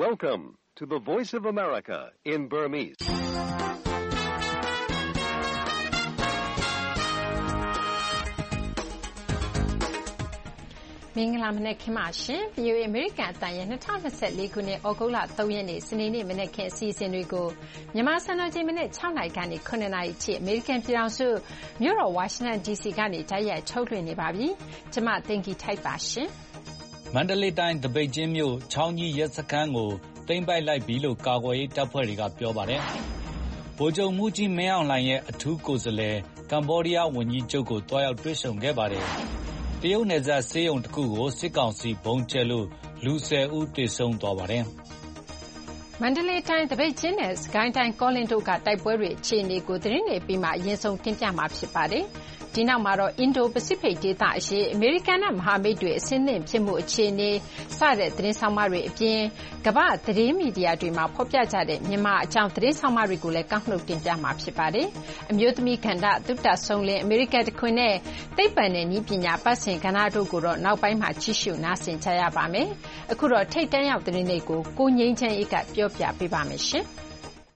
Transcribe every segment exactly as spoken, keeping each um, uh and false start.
Welcome to the Voice of America in Burmese. ။မင်္ဂလာမနက်ခင်းပါရှင်။ ဗွီအိုအေ အမေရိကန်အသံရဲ့၂၀၂၄ခုနှစ်ဩဂုတ်လ၃ရက်နေ့စနေနေ့မနက်ခင်းအစီအစဉ်တွေကိုမြန်မာစံတော်ချိန်မနက်၆နာရီကနေ၇နာရီအထိအမေရိကန်ပြည်ထောင်စုမြို့တော်ဝါရှင်တန်ဒီစီကနေတိုက်ရိုက်ထုတ်လွှင့်နေပါပြီ။ကျွန်မသိင်္ဂီထိုက်ပါရှင်။မန္တလေးတိုင်းသပိတ်ကျင်းမြို့ချောင်းကြီးရဲစခန်းကိုသိမ်းပိုက်လိုက်ပြီလို့ကာကွယ်ရေးတပ်ဖွဲ့တွေကပြောပါတယ်။ဗိုလ်ချုပ်မှူးကြီးမင်းအောင်လှိုင်ရဲ့အထူးကိုယ်စားလှယ်ကမ္ဘောဒီးယားဝန်ကြီးချုပ်ကိုတွားရောက်တွေ့ဆုံခဲ့ပါတယ်။တရုတ်နယ်စပ်ဆေးရုံတစ်ခုကိုစစ်ကောင်စီဘုံကျဲလို့လူဆယ်ဦးသေဆုံးသွားပါတယ်။မန္တလေးတိုင်းသပိတ်ကျင်းနဲ့စကိုင်းတိုင်းကောလင်းတို့ကတိုက်ပွဲတွေအခြေအနေကိုသတင်းတွေပြီးမှအရင်ဆုံးတင်ပြမှာဖြစ်ပါတယ်။ဒီနောက်မှာတော့အင်ဒိုပစိဖိတ်ဒေသအရေးအမေရိကန်နဲ့မဟာမိတ်တွေအဆင့်သင့်ဖြစ်မှုအခြေအနေစတဲ့သတင်းဆောင်မတွေအပြင်ကမ္ဘာသတင်းမီဒီယာတွေမှာဖော်ပြကြတဲ့မြန်မာအကြောင်းသတင်းဆောင်မတွေကိုလည်းကောက်နှုတ်တင်ပြမှာဖြစ်ပါတယ်။အမျိုးသမီးကဏ္ဍသုတဆုံးလင်းအမေရိကန်တခွင်နဲ့သိပ္ပံနဲ့နည်းပညာပတ်စင်ကဏ္ဍတို့ကိုတော့နောက်ပိုင်းမှာကြည့်ရှုနားဆင်ကြရပါမယ်။အခုတော့ထိတ်တန်းရောက်သတင်းတွေကိုကိုငိမ့်ချမ်းအေးကပြောပြပေးပါမယ်ရှင်။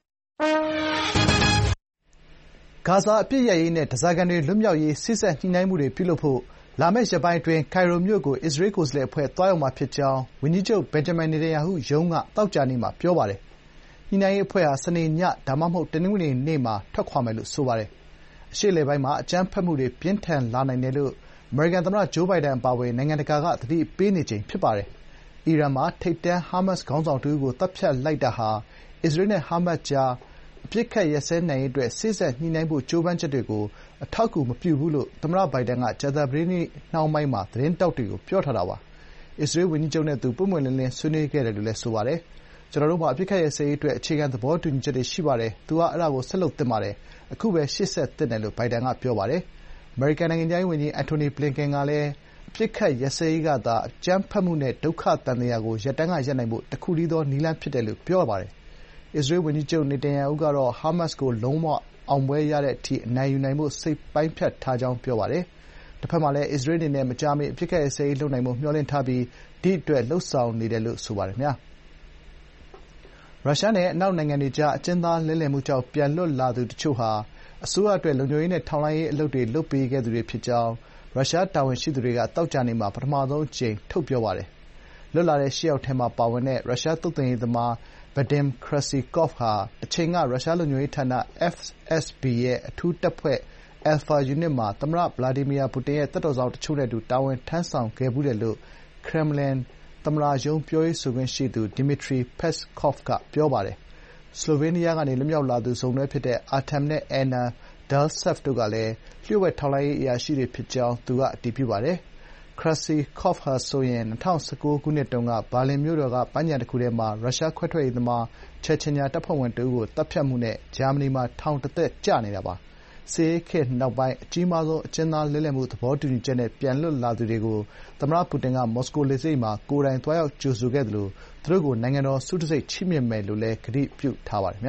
ဂါဇာအပစ်ရပ်ရေးနဲ့ဓားစာခံတွေလွတ်မြောက်ရေးစေ့စပ်ညှိနှိုင်းမှုတွေပြုလုပ်ဖို့လာမယ့်ရက်ပိုင်းအတွင်းကိုင်ရိုမြို့ကိုအစ္စရေးကိုယ်စားလှယ်အဖွဲ့သွားရောက်မှာဖြစ်ကြောင်းဝန်ကြီးချုပ်ဘင်ဂျမင်နေတန်ယာဟုရုံးကသောကြာနေ့မှာပြောပါတယ်။ညှိနှိုင်းရေးအဖွဲ့ဟာစနေညဒါမှမဟုတ်တနင်္ဂနွေနေ့မှာထွက်ခွာမယ်လို့ဆိုပါတယ်။အရှေ့အလယ်ပိုင်းမှာအကြမ်းဖက်မှုတွေပြင်းထန်လာနိုင်တယ်လို့အမေရိကန်သမ္မတဂျိုးဘိုင်ဒန်အပါအဝင်နိုင်ငံတကာကသတိပေးနေချိန်ဖြစ်ပါတယ်။အီရန်မှာထိပ်တန်းဟာမတ်စ်ခေါင်းဆောင်တဦးကိုသတ်ဖြတ်လိုက်တာဟာအစ္စရေးနဲ့ဟာမတ်စ်ကြားအပစ်အခတ်ရပ်စဲနိုင်ရေးအတွက်စေ့စပ်ညှိနှိုင်းဖို့ကြိုးပမ်းချက်တွေကိုအထောက်အကူမပြုဘူးလို့သမ္မတဘိုင်ဒန်ကကြာသပတေးနေ့နှောင်းပိုင်းမှာသတင်းထောက်တွေကိုပြောထားတာပါ။အစ္စရေးဝန်ကြီးချုပ်နဲ့သူပွင့်ပွင့်လင်းလင်းဆွေးနွေးခဲ့တယ်လို့လည်းဆိုပါတယ်။ကျနော်တို့မှာအပစ်အခတ်ရပ်စဲရေးအတွက်အခြေခံသဘောတူညီချက်တွေရှိပါတယ်။သူကအဲဒါကိုဆက်လုပ်သင့်ပါတယ်။အခုပဲရှေ့ဆက်သင့်တယ်လို့ဘိုင်ဒန်ကပြောပါတယ်။အမေရိကန်နိုင်ငံခြားရေးဝန်ကြီးအန်တိုနီဘလင်ကန်ကလည်းအပစ်အခတ်ရပ်စဲရေးကသာအကြမ်းဖက်မှုနဲ့ဒုက္ခသံသရာကိုရပ်တန်းကရပ်နိုင်ဖို့တခုတည်းသောနည်းလမ်းဖြစ်တယ်လို့ပြောပါတယ်။အစ္စရေးဝန်ကြီးချုပ်နေတန်ယာဟုကတော့ဟာမတ်စ်ကိုလုံးဝအောင်ပွဲရတဲ့အထိအနိုင်ယူနိုင်ဖို့စိတ်ပိုင်းဖြတ်ထားကြောင်းပြောပါတယ်။တဘက်မှာလည်းအစ္စရေးအနေနဲ့မကြာမီအပစ်အခတ်ရပ်စဲရေးလုပ်နိုင်ဖို့မျှော်လင့်ထားပြီးဒီအတွက်လုပ်ဆောင်နေတယ်လို့ဆိုပါတယ်။ရုရှားနဲ့အနောက်နိုင်ငံတွေကြားအကျဉ်းသားလဲလှယ်မှုကြောင့်ပြန်လွတ်လာသူတချို့ဟာအစိုးရအတွက်လုံခြုံရေးနဲ့ထောက်လှမ်းရေးအလုပ်တွေလုပ်ပေးခဲ့သူတွေဖြစ်ကြောင်းရုရှားတာဝန်ရှိသူတွေကသောကြာနေ့မှာပထမဆုံးအကြိမ်ထုတ်ပြောပါတယ်။လွတ်လာတဲ့ရှစ်ယောက်ထဲမှာပါဝင်တဲ့ရုရှားသုတ်သင်ရေးသမားVadim Krasikov ဟာတချိန်ကရုရှားလုံခြုံရေးဌာန F S B ရဲ့အထူးတပ်ဖွဲ့ Alpha Unit မှာသမ္မတဗလာဒီမီယာပူတင်ရဲ့သက်တော်စောင့်တချို့နဲ့အတူတာဝန်ထမ်းဆောင်ခဲ့ဖူးတယ်လို့ခရမ်လင်သမ္မတရုံးပြောရေးဆိုခွင့်ရှိသူ Dmitry Peskov ကပြောပါတယ်။ဆလိုဗေးနီးယားကနေလွတ်မြောက်လာသူစုံတွဲဖြစ်တဲ့ Artem နဲ့ Anna Dalcev တို့ကလည်းလျှို့ဝှက်ထောက်လှမ်းရေးအရာရှိတွေဖြစ်ကြောင်းသူကအတည်ပြုပါတယ်။ Krasikov ဟာဆိုရင်၂၀၁၉ခုနှစ်တုန်းကဘာလင်မြို့တော်ကပန်းခြံတခုထဲမှာရုရှားခွဲထွက်ရေးသမားချက်ချင်ညာတပ်ဖွဲ့ဝင်တဦးကိုသတ်ဖြတ်မှုနဲ့ဂျာမနီမှာထောင်တသက်ကျနေတာပါ။စစ်အေးခေတ်နောက်ပိုင်းအကြီးမားဆုံးအကျဉ်းသားလဲလှယ်မှုသဘောတူညီချက်နဲ့ပြန်လွတ်လာသူတွေကိုသမ္မတပူတင်ကမော်စကိုလေဆိပ်မှာကိုယ်တိုင်သွားရောက်ကြိုဆိုခဲ့သလိုသူတို့ကိုနိုင်ငံတော်ဆုတံဆိပ်ချီးမြှင့်မယ်လို့လည်းကတိပြုထားပါတယ်။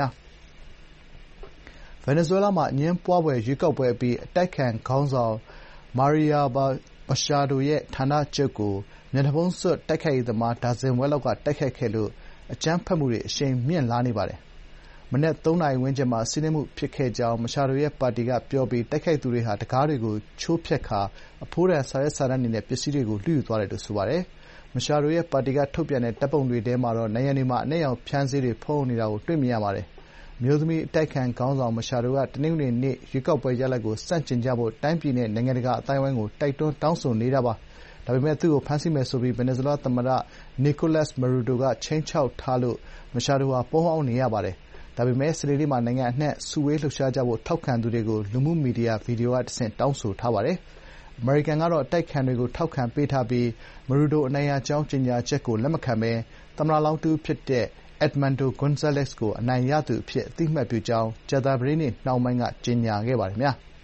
ဗင်နီဇွဲလားမှာအငြင်းပွားဖွယ်ရွေးကောက်ပွဲအပြီးအတိုက်အခံခေါင်းဆောင်မာရီယာမရှာဒိုရဲ့ဌာနချုပ်ကိုမျက်နှာဖုံးစွပ်တိုက်ခိုက်ရေးသမားဒါဇင်ဝက်လောက်ကတိုက်ခိုက်ခဲ့လို့အကြမ်းဖက်မှုတွေအရှိန်မြင့်လာနေပါတယ်။မနက်သုံးနာရီဝန်းကျင်မှာစီးနင်းမှုဖြစ်ခဲ့ကြောင်းမရှာဒိုရဲ့ပါတီကပြောပြီးတိုက်ခိုက်သူတွေဟာတံခါးတွေကိုချိုးဖျက်ကာအဖိုးတန်စာရွက်စာတမ်းတွေနဲ့ပစ္စည်းတွေကိုလုယူသွားတယ်လို့ဆိုပါတယ်။မရှာဒိုရဲ့ပါတီကထုတ်ပြန်တဲ့ဓာတ်ပုံတွေထဲမှာတော့နံရံတွေမှာအနက်ရောင်ဖြန်းဆေးတွေဖုံးနေတာကိုတွေ့မြင်ရပါတယ်။အမျိုးသမီးအတိုက်အခံခေါင်းဆောင်မရှာဒိုကတနင်္ဂနွေနေ့ရွေးကောက်ပွဲရလဒ်ကိုဆန့်ကျင်ကြဖို့တိုင်းပြည်နဲ့နိုင်ငံတကာအသိုင်းအဝိုင်းကိုတိုက်တွန်းတောင်းဆိုနေတာပါ။ဒါပေမဲ့သူ့ကိုဖမ်းဆီးမယ်ဆိုပြီးဗင်နီဇွဲလားသမ္မတနီကိုလပ်စ်မဒူရိုကခြိမ်းခြောက်ထားလို့မရှာဒိုဟာပုန်းအောင်းနေရပါတယ်။ဒါပေမဲ့စနေနေ့မှာနိုင်ငံအနှံ့စုဝေးလှုပ်ရှားကြဖို့ထောက်ခံသူတွေကိုလူမှုမီဒီယာဗွီဒီယိုကတဆင့်တောင်းဆိုထားပါတယ်။အမေရိကန်ကတော့အတိုက်အခံတွေကိုထောက်ခံပေးထားပြီးမဒူရိုအနိုင်ရကြောင်းကြေညာချက်ကိုလက်မခံဘဲသမ္မတလောင်းတဦးဖြစ်တဲ့Edmundo Gonzalez ကိုအနိုင်ရသူအဖြစ်အသိအမှတ်ပြုကြောင်းကြာသပတေးနေ့နှောင်းပိုင်းကကြေညာခဲ့ပါတယ်။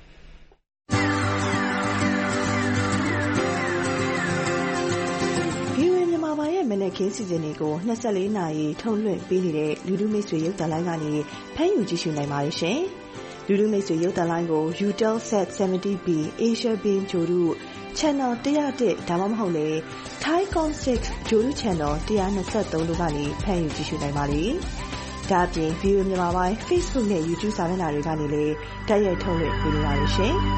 မနက်ခင်းစီစဉ်တွေကို၂၄နာရီထုတ်လွှင့်ပေးနေတဲ့လူထုမိတ်ဆွေရုပ်သံလိုင်းကနေဖမ်းယူကြည့်ရှုနိုင်ပါတယ်ရှင်။လူလူမိတ်ဆွေရုပ်သံလိုင်းကို Eutelsat 70 B Asia Beam ဂြိုဟ်တု Channel one oh oneဒါမှမဟုတ်လေ Thaicom six ဂြိုဟ်တု Channel one twenty-threeတို့ကနေဖန်ယူကြည့်ရှုနိုင်ပါလေ။ဒါ့အပြင် ဗီအိုအေ မြန်မာပိုင်း Facebook နဲ့ YouTube စာမျက်နှာတွေကနေလည်းတိုက်ရိုက်ထုတ်လွှင့်ပေးနေပါတယ်ရှင်။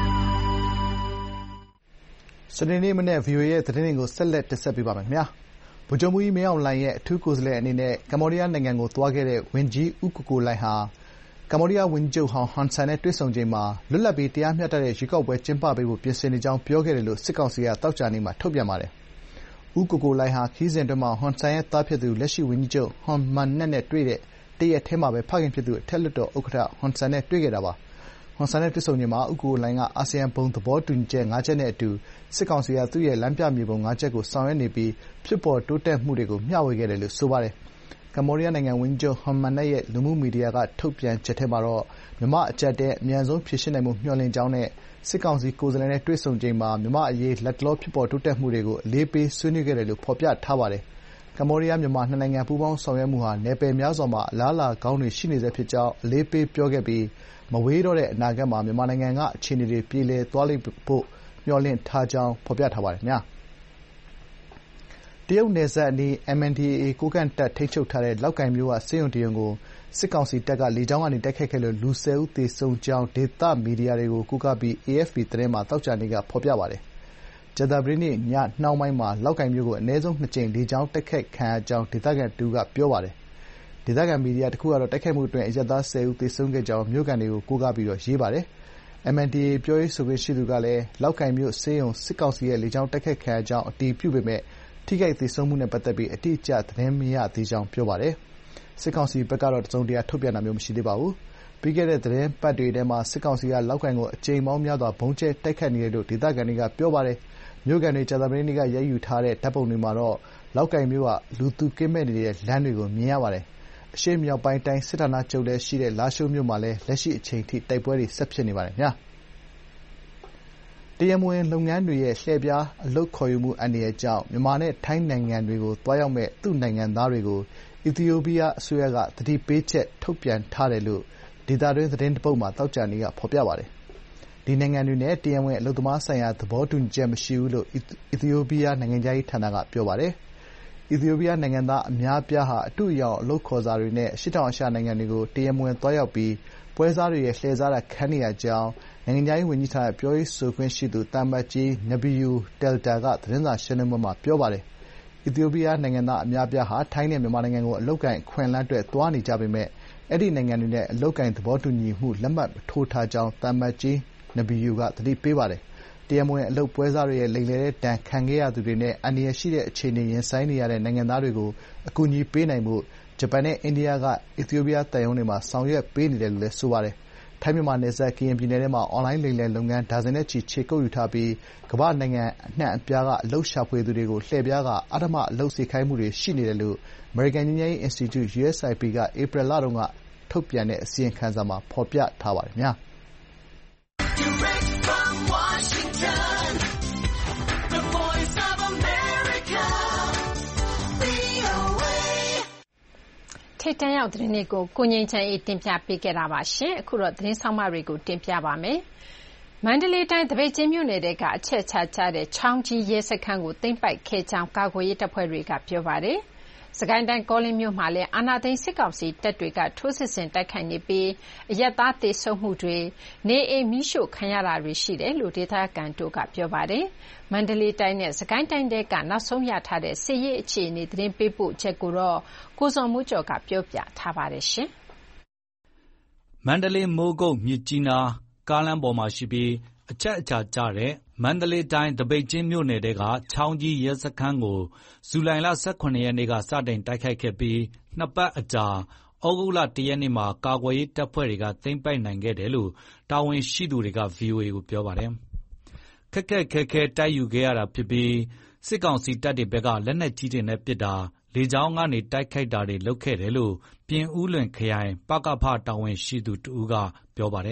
စနေနေ့မနေ့ ဗီအိုအေရဲ့သတင်းတွေကိုဆက်လက်တင်ဆက်ပေးပါမယ်ခင်ဗျာ။ဗိုလ်ချုပ်မှူးကြီးမင်းအောင်လှိုင်ရဲ့အထူးကိုယ်စားလှယ်အနေနဲ့ကမ္ဘောဒီးယားနိုင်ငံကိုသွားခဲ့တဲ့ဝန်ကြီးဦးကိုကိုလှိုင်ဟာကမ္ဘောဒီးယားဝန်ကြီးချုပ်ဟောင်းဟွန်ဆန်နဲ့တွေ့ဆုံချိန်မှာလွတ်လပ်ပြီးတရားမျှတတဲ့ရွေးကောက်ပွဲကျင်းပပေးဖို့ပြင်ဆင်နေကြောင်းပြောခဲ့တယ်လို့စစ်ကောင်စီကသောကြာနေ့မှာထုတ်ပြန်ပါတယ်။ဦးကိုကိုလှိုင်ဟာခရီးစဉ်အတွင်းမှာဟွန်ဆန်ရဲ့သားဖြစ်သူလက်ရှိဝန်ကြီးချုပ်ဟွန်မန်နက်နဲ့တွေ့တဲ့တရက်တည်းမှာပဲဖခင်ဖြစ်သူအထက်လွှတ်တော်ဥက္ကဋ္ဌဟွန်ဆန်နဲ့တွေ့ခဲ့တာပါ။ဟွန်ဆန်နဲ့တွေ့ဆုံချိန်မှာဦးကိုကိုလှိုင်ကအာဆီယံဘုံသဘောတူညီချက်ငါးချက်နဲ့အတူစစ်ကောင်စီကသူ့ရဲ့လမ်းပြမြေပုံငါးချက်ကိုဆောင်ရွက်နေပြီးဖြစ်ပေါ်တိုးတက်မှုတွေကိုမျှဝေခဲ့တယ်လို့ဆိုပါတယ်။ကမ္ဘောဒီးယားနိုင်ငံဝန်ကြီးချုပ်ဟွန်မန်နက်ရဲ့လူမှုမီဒီယာကထုတ်ပြန်ချက်ထဲမှာတော့မြန်မာ့အကျပ်အတည်းအမြန်ဆုံးဖြေရှင်းနိုင်ဖို့မျှော်လင့်ကြောင်းနဲ့စစ်ကောင်စီကိုယ်စားလှယ်နဲ့တွေ့ဆုံချိန်မှာမြန်မာ့အရေးလတ်တလောဖြစ်ပေါ်တိုးတက်မှုတွေကိုအလေးပေးဆွေးနွေးခဲ့တယ်လို့ဖော်ပြထားပါတယ်။ကမ္ဘောဒီးယား-မြန်မာနှစ်နိုင်ငံပူးပေါင်းဆောင်ရွက်မှုဟာနယ်ပယ်များစွာမှာအလားအလာကောင်းတွေရှိနေဆဲဖြစ်ကြောင်းအလေးပေးပြောခဲ့ပြီးမဝေးတော့တဲ့အနာဂတ်မှာမြန်မာနိုင်ငံကအခြေအနေတွေပြေလည်သွားလိမ့်ဖို့မျှော်လင့်ထားကြောင်းဖော်ပြထားပါတယ်။တရုတ်နယ်စပ်အနီး M N D A A ကိုးကန့်တပ်ထိန်းချုပ်ထားတဲ့လောက်ကိုင်မြို့ကဆေးရုံတရုံကိုစစ်ကောင်စီတပ်ကလေကြောင်းကနေတိုက်ခိုက်ခဲ့လို့လူဆယ်ဦးသေဆုံးကြောင်းဒေသမီဒီယာတွေကိုကိုးကားပြီး A F P သတင်းမှာသောကြာနေ့ကဖော်ပြပါတယ်။ကြာသပတေးနေ့ညနှောင်းပိုင်းမှာလောက်ကိုင်မြို့ကိုအနည်းဆုံးနှစ်ကြိမ်လေကြောင်းတိုက်ခိုက်ခံရကြောင်းဒေသခံတဦးကပြောပါတယ်။ဒေသခံမီဒီယာတခုကတော့တိုက်ခိုက်မှုအတွင်းအရပ်သားဆယ်ဦးသေဆုံးခဲ့ကြောင်းမြို့ခံတွေကိုကိုးကားပြီးရေးပါတယ်။ M N D A A ပြောရေးဆိုခွင့်ရှိသူကလည်းလောက်ကိုင်မြို့ဆေးရုံစစ်ကောင်စီရဲ့လေကြောင်းတိုက်ခိုက်ခံရကြောင်းအတည်ပြုပေမယ့်ထိခိုက်သေဆုံးမှုနဲ့ပတ်သက်ပြီးအတိအကျသတင်းမရသေးကြောင်းပြောပါတယ်။စစ်ကောင်စီဘက်ကတော့တစုံတရာထုတ်ပြန်တာမျိုးမရှိသေးပါဘူး။ပြီးခဲ့တဲ့သီတင်းပတ်တွေထဲမှာစစ်ကောင်စီကလောက်ကိုင်ကိုအကြိမ်ပေါင်းများစွာဗုံးကြဲတိုက်ခိုက်နေတယ်လို့ဒေသခံတွေကပြောပါတယ်။မြို့ခံတွေကြာသပတေးနေ့ကရိုက်ယူထားတဲ့ဓာတ်ပုံတွေမှာတော့လောက်ကိုင်မြို့ကလူသူကင်းမဲ့နေတဲ့လမ်းတွေကိုမြင်ရပါတယ်။အရှေ့မြောက်ပိုင်းတိုင်းစစ်ဌာနချုပ်လည်းရှိတဲ့လားရှိုးမြို့မှာလည်းလက်ရှိအချိန်ထိတိုက်ပွဲတွေဆက်ဖြစ်နေပါတယ်။တရားမဝင်လုပ်ငန်းတွေရဲ့လှည့်ဖျားအလုပ်ခေါ်ယူမှုအန္တရာယ်ကြောင့်မြန်မာနဲ့ထိုင်းနိုင်ငံတွေကိုသွားရောက်မယ့်သူ့နိုင်ငံသားတွေကိုအီသီယိုးပီးယားအစိုးရကသတိပေးချက်ထုတ်ပြန်ထားတယ်လို့ဒေသတွင်းသတင်းတပုဒ်မှာသောကြာနေ့ကဖော်ပြပါတယ်။ဒီနိုင်ငံတွေနဲ့တရားဝင်အလုပ်သမားဆိုင်ရာသဘောတူညီချက်မရှိဘူးလို့အီသီယိုးပီးယားနိုင်ငံခြားရေးဌာနကပြောပါတယ်။အီသီယိုးပီးယားနိုင်ငံသားအများအပြားဟာအတုအယောင်အလုပ်ခေါ်စာတွေနဲ့အရှေ့တောင်အာရှနိုင်ငံတွေကိုတရားမဝင်သွားရောက်ပြီးပွဲစားတွေရဲ့လှည့်စားတာခံနေရကြောင်းနိုင်ငံခြားရေးဝန်ကြီးဌာနပြောရေးဆိုခွင့်ရှိသူသံအမတ်ကြီး Nabeel Delta ကသတင်းစာရှင်းလင်းပွဲမှာပြောပါတယ်။အီသီယိုးပီးယားနိုင်ငံသားအများအပြားဟာထိုင်းနဲ့မြန်မာနိုင်ငံကိုအလုပ်အကိုင်အခွင့်အလမ်းအတွက်သွားနေကြပေမယ့်အဲဒီနိုင်ငံတွေနဲ့အလုပ်အကိုင်သဘောတူညီမှုလက်မှတ်မထိုးထားကြောင်းသံအမတ်ကြီး Nabeel ကသတိပေးပါတယ်။တရားမဝင်အလုပ်ပွဲစားတွေရဲ့လိမ်လည်တဲ့ဒဏ်ခံခဲ့ရသူတွေနဲ့အန္တရာယ်ရှိတဲ့အခြေအနေရင်ဆိုင်နေရတဲ့နိုင်ငံသားတွေကိုအကူအညီပေးနိုင်ဖို့ဂျပန်နဲ့အိန္ဒိယကအီသီယိုးပီးယားသံရုံးတွေမှာဆောင်ရွက်ပေးနေတယ်လို့လည်းဆိုပါတယ်။ထိုင်းမြန်မာနယ်စပ်ကရင်ပြည်နယ်ထဲမှာအွန်လိုင်းလိမ်လည်လုပ်ငန်းဒါဇင်နဲ့ချီခြေကုပ်ယူထားပြီးကမ္ဘာ့နိုင်ငံအနှံ့အပြားကအလုပ်ရှာဖွေသူတွေကိုလှည့်ဖျားကာအဓမ္မအလုပ်စေခိုင်းမှုတွေရှိနေတယ်လို့အမေရိကန်ငြိမ်းချမ်းရေးအင်စတီကျု U S I P ကဧပြီလတုန်းကထုတ်ပြန်တဲ့အစီရင်ခံစာမှာဖော်ပြထားပါတယ်။ထိပ်တန်းရောက်သတင်းတွေကိုကိုငြိမ်းချမ်းအေးတင်ပြပေးခဲ့တာပါရှင်။အခုတော့သတင်းဆောင်မတွေကိုတင်ပြပါမယ်။မန္တလေးတိုင်းသပိတ်ကျင်းမြို့နယ်ကအချက်ချကြတဲ့ချောင်းကြီးရဲစခန်းကိုသိမ်းပိုက်ခဲ့ကြောင်းကာကွယ်ရေးတပ်ဖွဲ့တွေကပြောပါတယ်။စကိုင်းတိုင်းကောလင်းမြို့မှာလည်းအာဏာသိမ်းစစ်ကောင်စီတပ်တွေကထိုးစစ်ဆင်တိုက်ခိုက်နေပြီးအရပ်သားသေဆုံးမှုတွေနေအိမ်မီးရှို့ခံရတာတွေရှိတယ်လို့ဒေသခံတို့ကပြောပါတယ်။မန္တလေးတိုင်းနဲ့စကိုင်းတိုင်းတွေကနောက်ဆုံးရထားတဲ့စစ်ရေးအခြေအနေသတင်းပေးပို့ချက်ကိုတော့ကိုစော်မိုးကျော်ကပြောပြထားပါတယ်ရှင်။မန္တလေးမိုးကုတ်မြစ်ကြီးနားကားလမ်းပေါ်မှာရှိပြီးအချက်အချာကျတဲ့မန္တလေးတိုင်းသပိတ်ကျင်းမြို့နယ်ကချောင်းကြီးရဲစခန်းကိုဇူလိုင်လ၁၇ရက်နေ့ကစတင်တိုက်ခိုက်ခဲ့ပြီးနှစ်ပတ်အကြာဩဂုတ်လ၁ရက်နေ့မှာကာကွယ်ရေးတပ်ဖွဲ့တွေကသိမ်းပိုက်နိုင်ခဲ့တယ်လို့တာဝန်ရှိသူတွေက ဗွီအိုအေကိုပြောပါတယ်။ခက်ခက်ခဲခဲတိုက်ယူခဲ့ရတာဖြစ်ပြီးစစ်ကောင်စီတပ်တွေဘက်ကလက်နက်ကြီးတွေနဲ့ပစ်တာလေကြောင်းကနေတိုက်ခိုက်တာတွေလုပ်ခဲ့တယ်လို့ပြင်ဦးလွင်ခရိုင်ပကဖတာဝန်ရှိသူတဦးကပြောပါတယ်။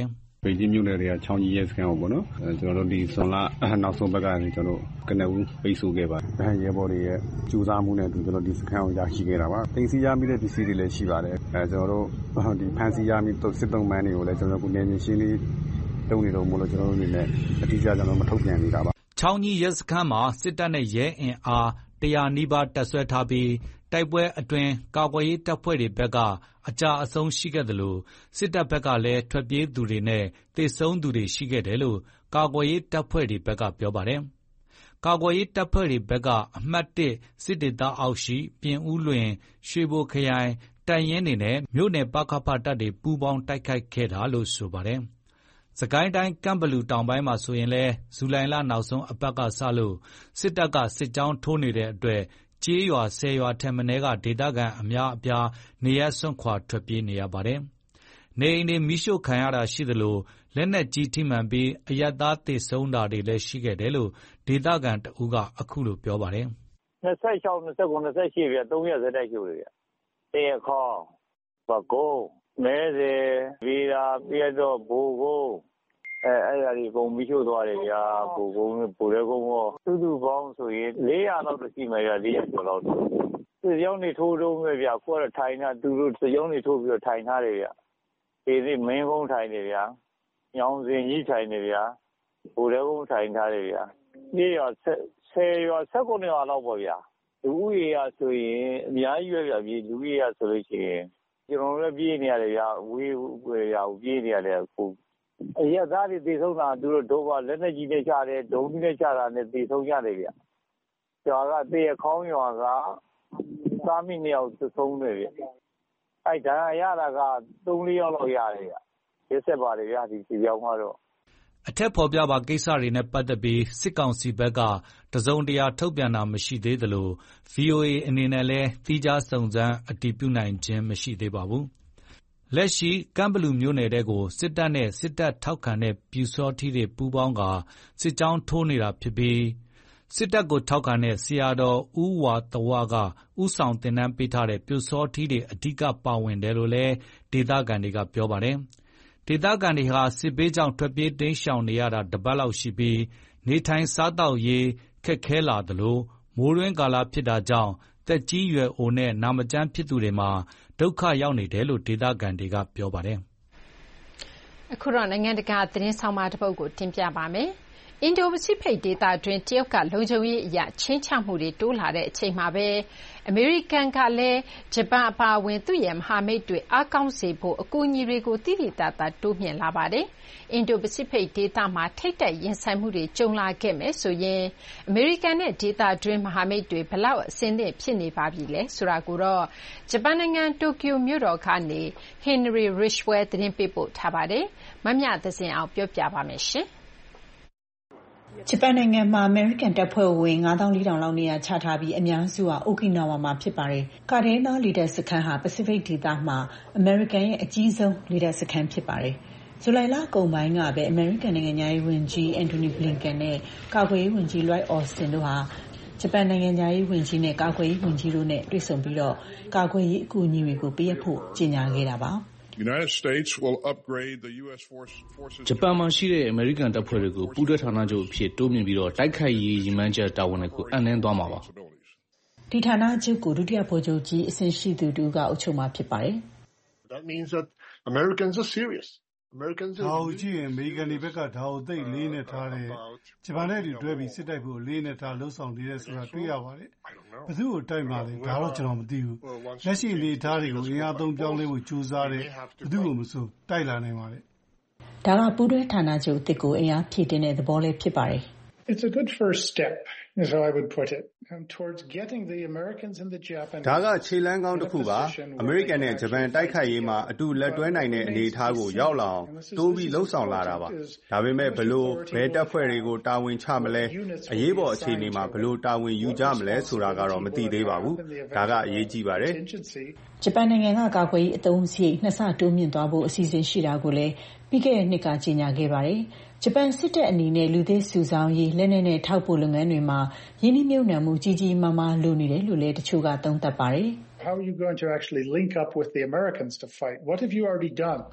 北京မြို့နယ်တွေကချောင်းကြီးရဲစခန်းကိုပေါ့နော်အဲကျွန်တော်တို့ဒီဇွန်လနောက်ဆုံးဘက်ကနေကျွန်တော်တို့ကနဦးပိတ်ဆို့ခဲ့ပါဗဟန်ရဲဘော်တွေရဲ့ကြိုးစားမှုနဲ့ကျွန်တော်ဒီစခန်းကိုရရှိခဲ့တာပါတင်စီရမိတဲ့ပစ္စည်းတွေလည်းရှိပါတယ်အဲကျွန်တော်တို့ဒီဖန်စီရမိစစ်သုံးမန်းတွေကိုလည်းကျွန်တော်တို့နေနေရှင်းလေးတုံးနေတော့မလို့ကျွန်တော်တို့အနေနဲ့အတိအကျကျွန်တော်မထုတ်ပြန်နေတာပါချောင်းကြီးရဲစခန်းမှာစစ်တပ်နဲ့ရဲအင်အားတရာနီးပါးတပ်ဆွဲထားပြီးတိုက်ပွဲအတွင်းကာကွယ်ရေးတပ်ဖွဲ့တွေဘက်ကအကြအဆုံးရှိခဲ့တယ်လို့စစ်တပ်ဘက်ကလည်းထွက်ပြေးသူတွေနဲ့သေဆုံးသူတွေရှိခဲ့တယ်လို့ကာကွယ်ရေးတပ်ဖွဲ့တွေဘက်ကပြောပါတယ်။ကာကွယ်ရေးတပ်ဖွဲ့တွေဘက်ကအမှတ်တစ်စစ်ဒေသအောက်ရှိပြင်ဦးလွင်ရွှေဘိုခရိုင်တပ်ရင်းတွေနဲ့မြို့နယ်ပကဖတပ်တွေပူးပေါင်းတိုက်ခိုက်ခဲ့တာလို့ဆိုပါတယ်။စစ်ကိုင်းတိုင်းကန့်ဘလူတောင်ပိုင်းမှာဆိုရင်လည်းဇူလိုင်လနောက်ဆုံးအပတ်ကစလို့စစ်တပ်ကစစ်ကြောင်းထိုးနေတဲ့အတွက်ကျေးရွာဆယ်ရွာထက်မနည်းကဒေသခံအများအပြားနေရပ်စွန့်ခွာထွက်ပြေးနေရပါတယ်။နေအိမ်တွေမီးရှို့ခံရတာရှိသလိုလက်နက်ကြီးထိမှန်ပြီးအရပ်သားသေဆုံးတာတွေလည်းရှိခဲ့တယ်လို့ဒေသခံတဦးကအခုလိုပြောပါတယ်။၂၆ ၂၉ ၂၈ပြသုံးရက်စက်တိုက်ရှို့တယ်ဗျ။တေခေါပကုန်းမဲစေဗီရာပြည့်တော့ဘူကိုအဲအဲ့ဒါဒီကုန်ပြီးရှို့သွားတယ်ဗျာဘူကုန်းဘူရဲကုန်းရောသူ့သူပေါင်းဆိုရင်၄ရာလောက်ရှိမယ်ဗျာ၄ရာကျော်လောက်သူရောင်းနေထိုးတော့မယ်ဗျာကိုယ်ကထိုင်တာသူတို့စရုံးနေထိုးပြီးတော့ထိုင်ထားတယ်ဗျာဒီနေ့မင်းကုန်းထိုင်နေဗျာညောင်စင်ကြီးထိုင်နေဗျာဘူရဲကုန်းထိုင်ထားတယ်ဗျာဒီရဆယ်ရွာ၁၉ရွာလောက်ပေါ့ဗျာလူဦးရေရဆိုရင်အများကြီးပဲဗျာပြည်လူဦးရေရဆိုလို့ရှိရင်ကျွန်တော်တို့ပြေးနေရတယ်ဗျာဝေးဝေးရပြေးနေရတယ်ကိုအရက်သားတွေသေဆုံးတာသူတို့ဒုဘာလက်နဲ့ကြီးနဲ့ချတယ်ဒုံကြီးနဲ့ချတာနဲ့သေဆုံးရတယ်ဗျ။ကျွာကတေရခေါင်းရွာကသားမိနှစ်ယောက်သေဆုံးတယ်ဗျ။အဲ့ဒါရတာကသုံးလေးယောက်လောက်ရတယ်ဗျ။ရက်ဆက်ပါတယ်ဗျာဒီစီပြောင်းကတော့အထက်ဖော်ပြပါကိစ္စတွေနဲ့ပတ်သက်ပြီးစစ်ကောင်စီဘက်ကတစုံတရာထုတ်ပြန်တာမရှိသေးသလို ဗီအိုအေအနေနဲ့လည်းသီးခြားစုံစမ်းအတည်ပြုနိုင်ခြင်းမရှိသေးပါဘူး။လက်ရှိကန့်ဘလူမြို့နယ်ထဲကိုစစ်တပ်နဲ့စစ်တပ်ထောက်ခံတဲ့ပျူစောထီးတွေပူးပေါင်းကာစစ်ကြောင်းထိုးနေတာဖြစ်ပြီးစစ်တပ်ကိုထောက်ခံတဲ့ဆရာတော်ဦးဝါသဝကဦးဆောင်သင်တန်းပေးထားတဲ့ပျူစောထီးတွေအဓိကပါဝင်တယ်လို့လည်းဒေသခံတွေကပြောပါတယ်။ဒေသခံတွေဟာစစ်ဘေးကြောင့်ထွက်ပြေးတိမ်းရှောင်နေရတာတပတ်လောက်ရှိပြီးနေထိုင်စားသောက်ရေးခက်ခဲလာသလိုမိုးတွင်းကာလဖြစ်တာကြောင့်သက်ကြီးရွယ်အိုနဲ့နာမကျန်းဖြစ်သူတွေမှာဒုက္ခရောက်နေတယ်လို့ဒေသခံတွေကပြောပါတယ်။အခုတော့နိုင်ငံတကာသတင်းဆောင်မတစ်ပုဒ်ကိုတင်ပြပါမယ်။အင်ဒိုပစိဖိတ်ဒေသတွင်းတရုတ်ကလုံခြုံရေးအရချင်းချမှုတွေတိုးလာတဲ့အချိန်မှာပဲအမေရိကန်ကလည်းဂျပန်အပါအဝင်သူ့ရဲ့မဟာမိတ်တွေအားကောင်းစေဖို့အကူအညီတွေကိုတိတိတတ်တာတိုးမြင့်လာပါတယ်။အင်ဒိုပစိဖိတ်ဒေသမှာထိတ်တက်ရင်ဆိုင်မှုတွေကြုံလာခဲ့မယ်ဆိုရင်အမေရိကန်နဲ့ဒေသတွင်းမဟာမိတ်တွေဘလောက်အဆင်သင့်ဖြစ်နေပါပြီလဲဆိုတာကိုတော့ဂျပန်နိုင်ငံတိုကျိုမြို့တော်ကနေ Henry Ridgwell သတင်းပေးပို့ထားပါတယ်။မမြသဇင်အောင်ပြောပြပါမယ်ရှင်။ဂျပန်နိုင်ငံမှာအမေရိကန်တပ်ဖွဲ့ဝင်၅သောင်းလေးထောင်လောက်နေရာချထားပြီးအများစုဟာအိုကီနာဝါမှာဖြစ်ပါတယ်။ကာဒဲနာလေတပ်စခန်းဟာပစိဖိတ်ဒေသမှာအမေရိကန်ရဲ့အကြီးဆုံးလေတပ်စခန်းဖြစ်ပါတယ်။ဇူလိုင်လအကုန်ပိုင်းကပဲအမေရိကန်နိုင်ငံသားရေးဝန်ကြီးအန်တိုနီဘလင်ကန်နဲ့ကာကွယ်ရေးဝန်ကြီးလွိုက်အော်စတင်တို့ဟာဂျပန်နိုင်ငံသားရေးဝန်ကြီးနဲ့ကာကွယ်ရေးဝန်ကြီးတို့နဲ့တွေ့ဆုံပြီးတော့ကာကွယ်ရေးအကူအညီတွေကိုပေးအပ်ဖို့ကြေညာခဲ့တာပါ။ United States will upgrade the U S forces ဂျပန်မှာရှိတဲ့အမေရိကန်တပ်ဖွဲ့တွေကိုပူးတွဲဌာနချုပ်အဖြစ်တိုးမြင့်ပြီးတော့တိုက်ခိုက်ရေးရည်မှန်းချက်တာဝန်တွေကိုအံ့နင်းသွားမှာပါဒီဌာနချုပ်ကိုဒုတိယဗိုလ်ချုပ်ကြီးအဆင့်ရှိသူတူကအုပ်ချုပ်မှာဖြစ်ပါတယ် That means that Americans are serious Americans ဒါကိုကြည့်ရင်အမေရိကန်တွေဘက်ကဒါကိုသိလေးနဲ့ထားတယ်ဂျပန်နဲ့တွဲပြီးစစ်တိုက်ဖို့လေးနဲ့ထားလှုပ်ဆောင်နေတဲ့ဆိုတာတွေ့ရပါတယ်ဘယ်သူ့ကိုတိုက်မှလဲဒါတော့ကျွန်တော်မသိဘူးလက်ရှိအနေထားတွေကိုအင်အားသုံးပြောင်းလဲဖို့ကြိုးစားတယ်ဘယ်သူ့ကိုမဆိုတိုက်လာနိုင်ပါတယ်ဒါကပူးတွဲဌာနချုပ်အသစ်ကိုအင်အားဖြည့်တင်တဲ့သဘောလေးဖြစ်ပါတယ် It's a good first step is how I would put it um, towards getting the Americans and the Japanese ဒါကခြေလမ်းကောင်းတစ်ခုပါအမေရိကန်နဲ့ဂျပန်တိုက်ခိုက်ရေးမှာအတူလက်တွဲနိုင်တဲ့အနေအထားကိုရောက်လာအောင်တိုးပြီးလှုပ်ဆောင်လာတာပါဒါပေမဲ့ဘလို့ဘယ်တပ်ဖွဲ့တွေကိုတာဝန်ချမလဲအရေးပေါ်အခြေအနေမှာဘလို့တာဝန်ယူကြမလဲဆိုတာကတော့မသိသေးပါဘူးဒါကအရေးကြီးပါတယ်ဂျပန်နိုင်ငံကကာကွယ်ရေးအသုံးစရိတ်နှစ်ဆတိုးမြင့်သွားဖို့အစီအစဉ်ရှိတာကိုလည်းပြီးခဲ့တဲ့နှစ်ကကြေညာခဲ့ပါတယ်ဂျပန်စစ်တပ်အနေနဲ့လူသစ်စုဆောင်းရေးလက်နက်နဲ့ထောက်ပို့လုပ်ငန်းတွေမှာရင်းနှီးမြှုပ်နှံမှုကြီးကြီးမားမားလုပ်နေတယ်လို့လည်းတချို့ကသုံးသပ်ပါတယ် How are you going to actually link up with the Americans to fight? What have you already done?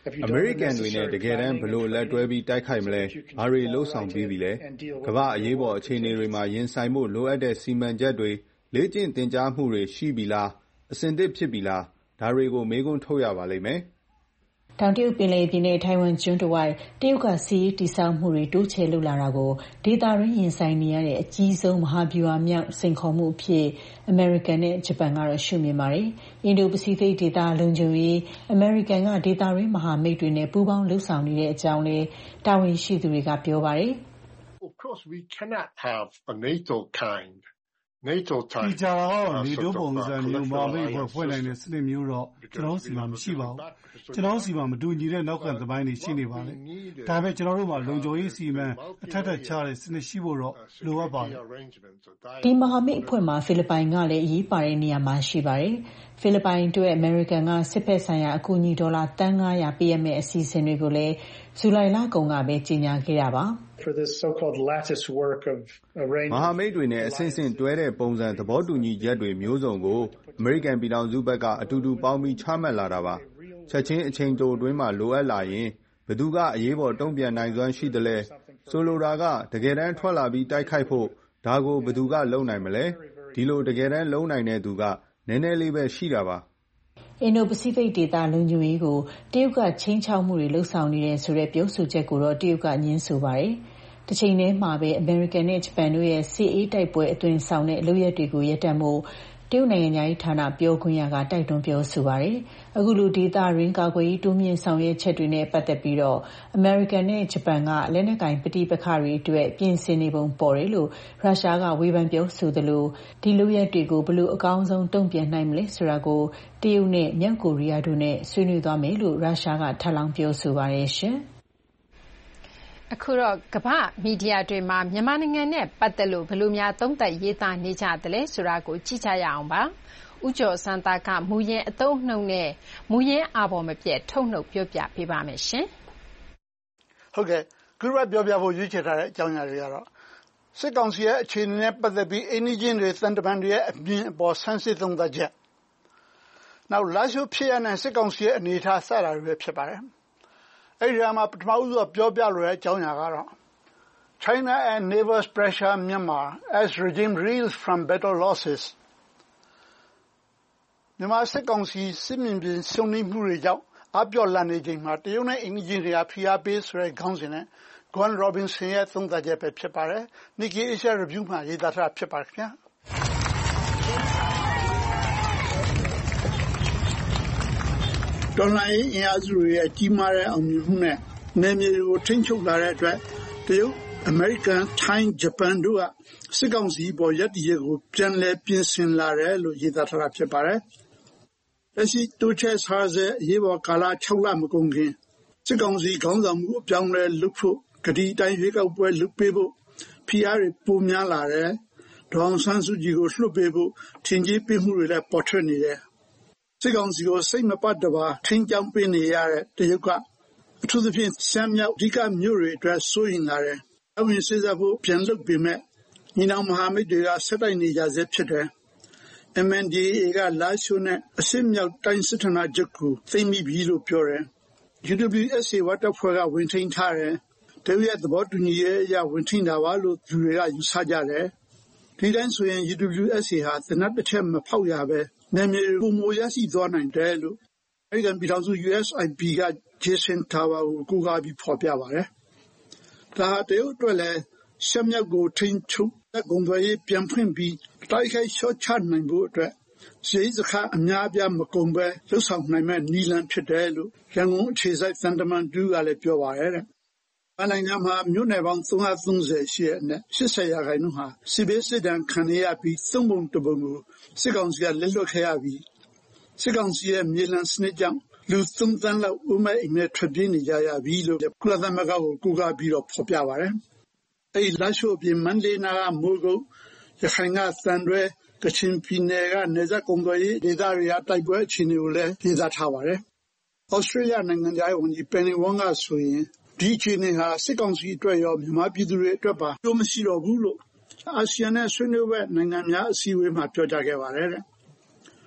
အမေရိကန်တွေနဲ့တကယ်တမ်းဘယ်လိုလက်တွဲပြီးတိုက်ခိုက်မလဲဘာတွေလှုပ်ဆောင်ပြီးပြီလဲကမ္ဘာအရေးပေါ်အခြေအနေတွေမှာရင်ဆိုင်မှုလိုအပ်တဲ့စီမံချက်တွေလေ့ကျင့်သင်ကြားမှုတွေရှိပြီလားအဆင်သင့်ဖြစ်ပြီလားဒါတွေကိုမေးခွန်းထုတ်ရပါလိမ့်မယ်တောင်တရုတ်ပင်လယ်ပြင်နဲ့ထိုင်ဝမ်ကျွန်းတဝိုက်တရုတ်ကစီးရီးတိစောက်မှုတွေတိုးချဲ့လုပ်လာတာကိုဒေသရင်းရင်ဆိုင်နေရတဲ့အကြီးဆုံးမဟာဗျူဟာမြောက်စိန်ခေါ်မှုအဖြစ်အမေရိကန်နဲ့ဂျပန်ကတော့ရှုမြင်ပါတယ်။အင်ဒိုပစိဖိတ်ဒေသလုံခြုံရေးအမေရိကန်ကဒေသရင်းမဟာမိတ်တွေနဲ့ပူးပေါင်းလှုပ်ဆောင်နေတဲ့အကြောင်းလည်းတာဝန်ရှိသူတွေကပြောပါတယ်။ Of course we cannot have a NATO kind NATO type ဒီကြာတော့နေတိုးပုံစံမျိုးမမိတ်ဖွဲ့ဖွဲ့နိုင်တဲ့စနစ်မျိုးတော့ကျွန်တော်စီမှာမရှိပါဘူးကျွန်တော်စီမှာမတူညီတဲ့နောက်ခံသမိုင်းတွေရှိနေပါလေဒါပေမဲ့ကျွန်တော်တို့မှာလုံခြုံရေးစီမံအထက်ထက်ချတဲ့စနစ်ရှိဖို့တော့လိုအပ်ပါတယ်ဒီမဟာမိတ်အဖွဲ့မှာဖိလစ်ပိုင်ကလည်းအရေးပါတဲ့နေရာမှာရှိပါတယ်ဖိလစ်ပိုင်အတွက်အမေရိကန်ကစစ်ဖက်ဆိုင်ရာအကူအညီဒေါ်လာတန်nine hundredပေးရမယ့်အစီအစဉ်တွေကိုလည်းဇူလိုင်လကုန်ကပဲကြေညာခဲ့တာပါ for this so-called lattice work of arrangement မဟာမိတ်တွေနဲ့အဆင့်ဆင့်တွဲတဲ့ပုံစံသဘောတူညီချက်တွေမျိုးစုံကိုအမေရိကန်ပြည်ထောင်စုဘက်ကအတူတူပေါင်းပြီးချမှတ်လာတာပါချက်ချင်းအချိန်တိုအတွင်းမှာလိုအပ်လာရင်ဘယ်သူကအရေးပေါ်တုံ့ပြန်နိုင်စွမ်းရှိသလဲဆိုလိုတာကတကယ်တမ်းထွက်လာပြီးတိုက်ခိုက်ဖို့ဒါကိုဘယ်သူကလုပ်နိုင်မလဲဒီလိုတကယ်တမ်းလုပ်နိုင်တဲ့သူကနည်းနည်းလေးပဲရှိတာပါအင်ဒိုပစိဖိတ်ဒေသလုံခြုံရေးကိုတရုတ်ကချင်းချောက်မှုတွေလှုပ်ဆောင်နေတဲ့ဆိုတဲ့ပြောဆိုချက်ကိုတော့တရုတ်ကညှင်းဆိုပါတယ်။တစ်ချိန်တည်းမှာပဲအမေရိကန်နဲ့ဂျပန်တို့ရဲ့စစ်အေးတိုက်ပွဲအသွင်ဆောင်တဲ့အလုပ်ရက်တွေကိုရပ်တန့်ဖို့တရုတ်နိုင်ငံသားရေးဌာနပြောခွင့်ရကတိုက်တွန်းပြောဆိုပါတယ်။အခုလိုဒေသရင်းကာကွယ်ရေးတိုးမြင့်ဆောင်ရွက်ချက်တွေနဲ့ပတ်သက်ပြီးတော့အမေရိကန်နဲ့ဂျပန်ကလက်နက်ကင်ပဋိပက္ခတွေအတွက်ပြင်ဆင်နေပုံပေါ်တယ်လို့ရုရှားကဝေဖန်ပြောဆိုသလိုဒီလုပ်ရက်တွေကိုဘယ်လိုအကောင်းဆုံးတုံ့ပြန်နိုင်မလဲဆိုတာကိုတရုတ်နဲ့မြောက်ကိုရီးယားတို့နဲ့ဆွေးနွေးသွားမယ်လို့ရုရှားကထပ်လောင်းပြောဆိုပါတယ်ရှင်။အခုတော့ကမ္ဘာမီဒီယာတွေမှာမြန်မာနိုင်ငံနဲ့ပတ်သက်လို့ဘယ်လိုများသုံးသပ်ရေးသားနေကြသလဲဆိုတာကိုကြည့်ကြရအောင်ပါ။ဦးကျော်စန်းသားကမူရင်းအသုံးနှုန်းနဲ့မူရင်းအာဘော်မပြတ်ထုတ်နှုတ်ပြောပြပေးပါမယ်ရှင်။ဟုတ်ကဲ့ခုရပြောပြဖို့ရွေးချယ်ထားတဲ့အကြောင်းအရာတွေကတော့စစ်ကောင်စီရဲ့အခြေအနေနဲ့ပတ်သက်ပြီးအင်းကြီးတွေသံတမန်တွေရဲ့အမြင်အပေါ်ဆန်းစစ်သုံးသပ်ချက်။နောက်လာရှိုးဖြစ်ရတဲ့စစ်ကောင်စီရဲ့အနေအထားစတာတွေပဲဖြစ်ပါတယ်။အဲ့ဒီမှာပထမဦးဆုံးပြောပြလိုတဲ့အကြောင်းအရာကတော့ China and neighbors pressure Myanmar as regime reels from battle losses မြန်မာစစ်ကောင်စီစစ်မြင်ပြင်ရှုံးနိမှုတွေကြောင့်အပြော့လန်နေချိန်မှာတရုတ်နဲ့အင်ဂျင်တွေကဖိအားပေးဆိုတဲ့ခေါင်းစဉ်နဲ့ Gwen Robinson ရဲ့သုံးသပ်ချက်ပဲဖြစ်ပါတယ်။ Nikkei Asia Review မှာရေးသားထားဖြစ်ပါခင်ဗျာ။ဒေါ်လာအင်အားစုတွေရဲ့ကြီးမားတဲ့အောင်မြင်မှုနဲ့နယ်မြေတွေကိုထိန်းချုပ်လာတဲ့အတွက်တရုတ်အမေရိကန်ထိုင်းဂျပန်တို့ကစစ်ကောင်စီပေါ်ရပ်တည်ချက်ကိုပြန်လည်ပြင်ဆင်လာတယ်လို့ရေးသားထားတာဖြစ်ပါတယ်။လက်ရှိတိုးချဲ့ထားတဲ့အရေးပေါ်ကာလ၆လမကုန်ခင်စစ်ကောင်စီခေါင်းဆောင်မှုအပြောင်းလဲလုပ်ဖို့ကတိတိုင်းရွေးကောက်ပွဲလုပ်ပေးဖို့ဖိအားတွေပိုများလာတယ်။ဒေါအောင်ဆန်းစုကြည်ကိုလွှတ်ပေးဖို့ထင်ကြီးပေးမှုတွေလည်းပေါ်ထွက်နေတယ်။စစ်ကောင်စီကိုစိတ်မပတ်တပါထိန်းကြောင်းပေးနေရတဲ့တရုတ်ကအထူးသဖြင့်ရှမ်းမြောက်အဓိကမြို့တွေအတွက်စိုးရိမ်လာတယ်။အဝင်စစ်တပ်ဖို့ပြန်လုပ်ပေမဲ့ညီနောင်မဟာမိတ်တွေကဆက်တိုက်နေကြဆဲဖြစ်တယ်။ M N D A A ကလာရှိုးနဲ့အစစ်မြောက်တိုင်းစစ်ဌာနချုပ်ကိုသိမ်းပြီးပြီလို့ပြောတယ်။ U W S A ဝတ်တပ်ဖွဲ့ကဝင်ထိန်းထားတယ်။တရုတ်ရဲ့သဘောတူညီရေးအရဝင်ထိန်းတာပါလို့သူတွေကယူဆကြတယ်။ဒီတိုင်းဆိုရင် U W S A ဟာသနတ်တစ်ချက်မဖောက်ရပဲနယ်မြေပုံမရရှိသွားနိုင်တယ်လို့အမေရိကန်ပြည်ထောင်စု U S I P က Jason Tower ကိုကိုးကားပြီးဖော်ပြပါတယ်။ဒါတရုတ်အတွက်လည်းရှမ်းမြောက်ကိုထိန်းချုပ်တဲ့ဂုံသွေးပြန်ဖွင့်ပြီးတိုက်ခိုက်ရှော့ချနိုင်ဖို့အတွက်စိတ်စခါအများအပြားမကုန်ပဲလှုပ်ဆောင်နိုင်မဲ့နီလန်ဖြစ်တယ်လို့ရန်ကုန်အခြေစိုက်သံတမန်တူကလည်းပြောပါတယ်တဲ့။အနိုင်ငံမှာမြို့နယ်ပေါင်းသုံးသုံး၀ရှိတဲ့အနက်၈၀ရာခိုင်နှုန်းဟာစစ်ဘေးစစ်ဒဏ်ခံရပြီးသုံးပုံတစ်ပုံကိုစစ်ကောင်စီကလက်လွတ်ခဲ့ရပြီးစစ်ကောင်စီရဲ့မြေလံစနစ်ကြောင့်လူသုံးသန်းလောက်ဥမဲ့အိမ်နဲ့ထွက်ပြေးနေကြရပြီလို့ကုလသမဂ္ဂကိုကိုးကားပြီးတော့ဖော်ပြပါတယ်။အဲဒီလာရှိုးပြင်မန္တလေးနာကမိုးကုတ်ရခိုင်ကသံတွဲကချင်ပြည်နယ်ကနေဇက်ကုံသွေးဒေသတွေကတိုက်ပွဲအခြေအနေကိုလည်းပြသထားပါတယ်။ဩစတြေးလျနိုင်ငံသားဝန်ကြီးပန်နီဝမ်ကဆိုရင်ဒီအခြေအနေဟာစစ်ကောင်စီအတွက်ရောမြန်မာပြည်သူတွေအတွက်ပါကျိုးမရှိတော့ဘူးလို့အာဆီယံနဲ့ဆွေးနွေးပွဲနိုင်ငံများအစည်းအဝေးမှာပြောကြားခဲ့ပါတယ်တဲ့။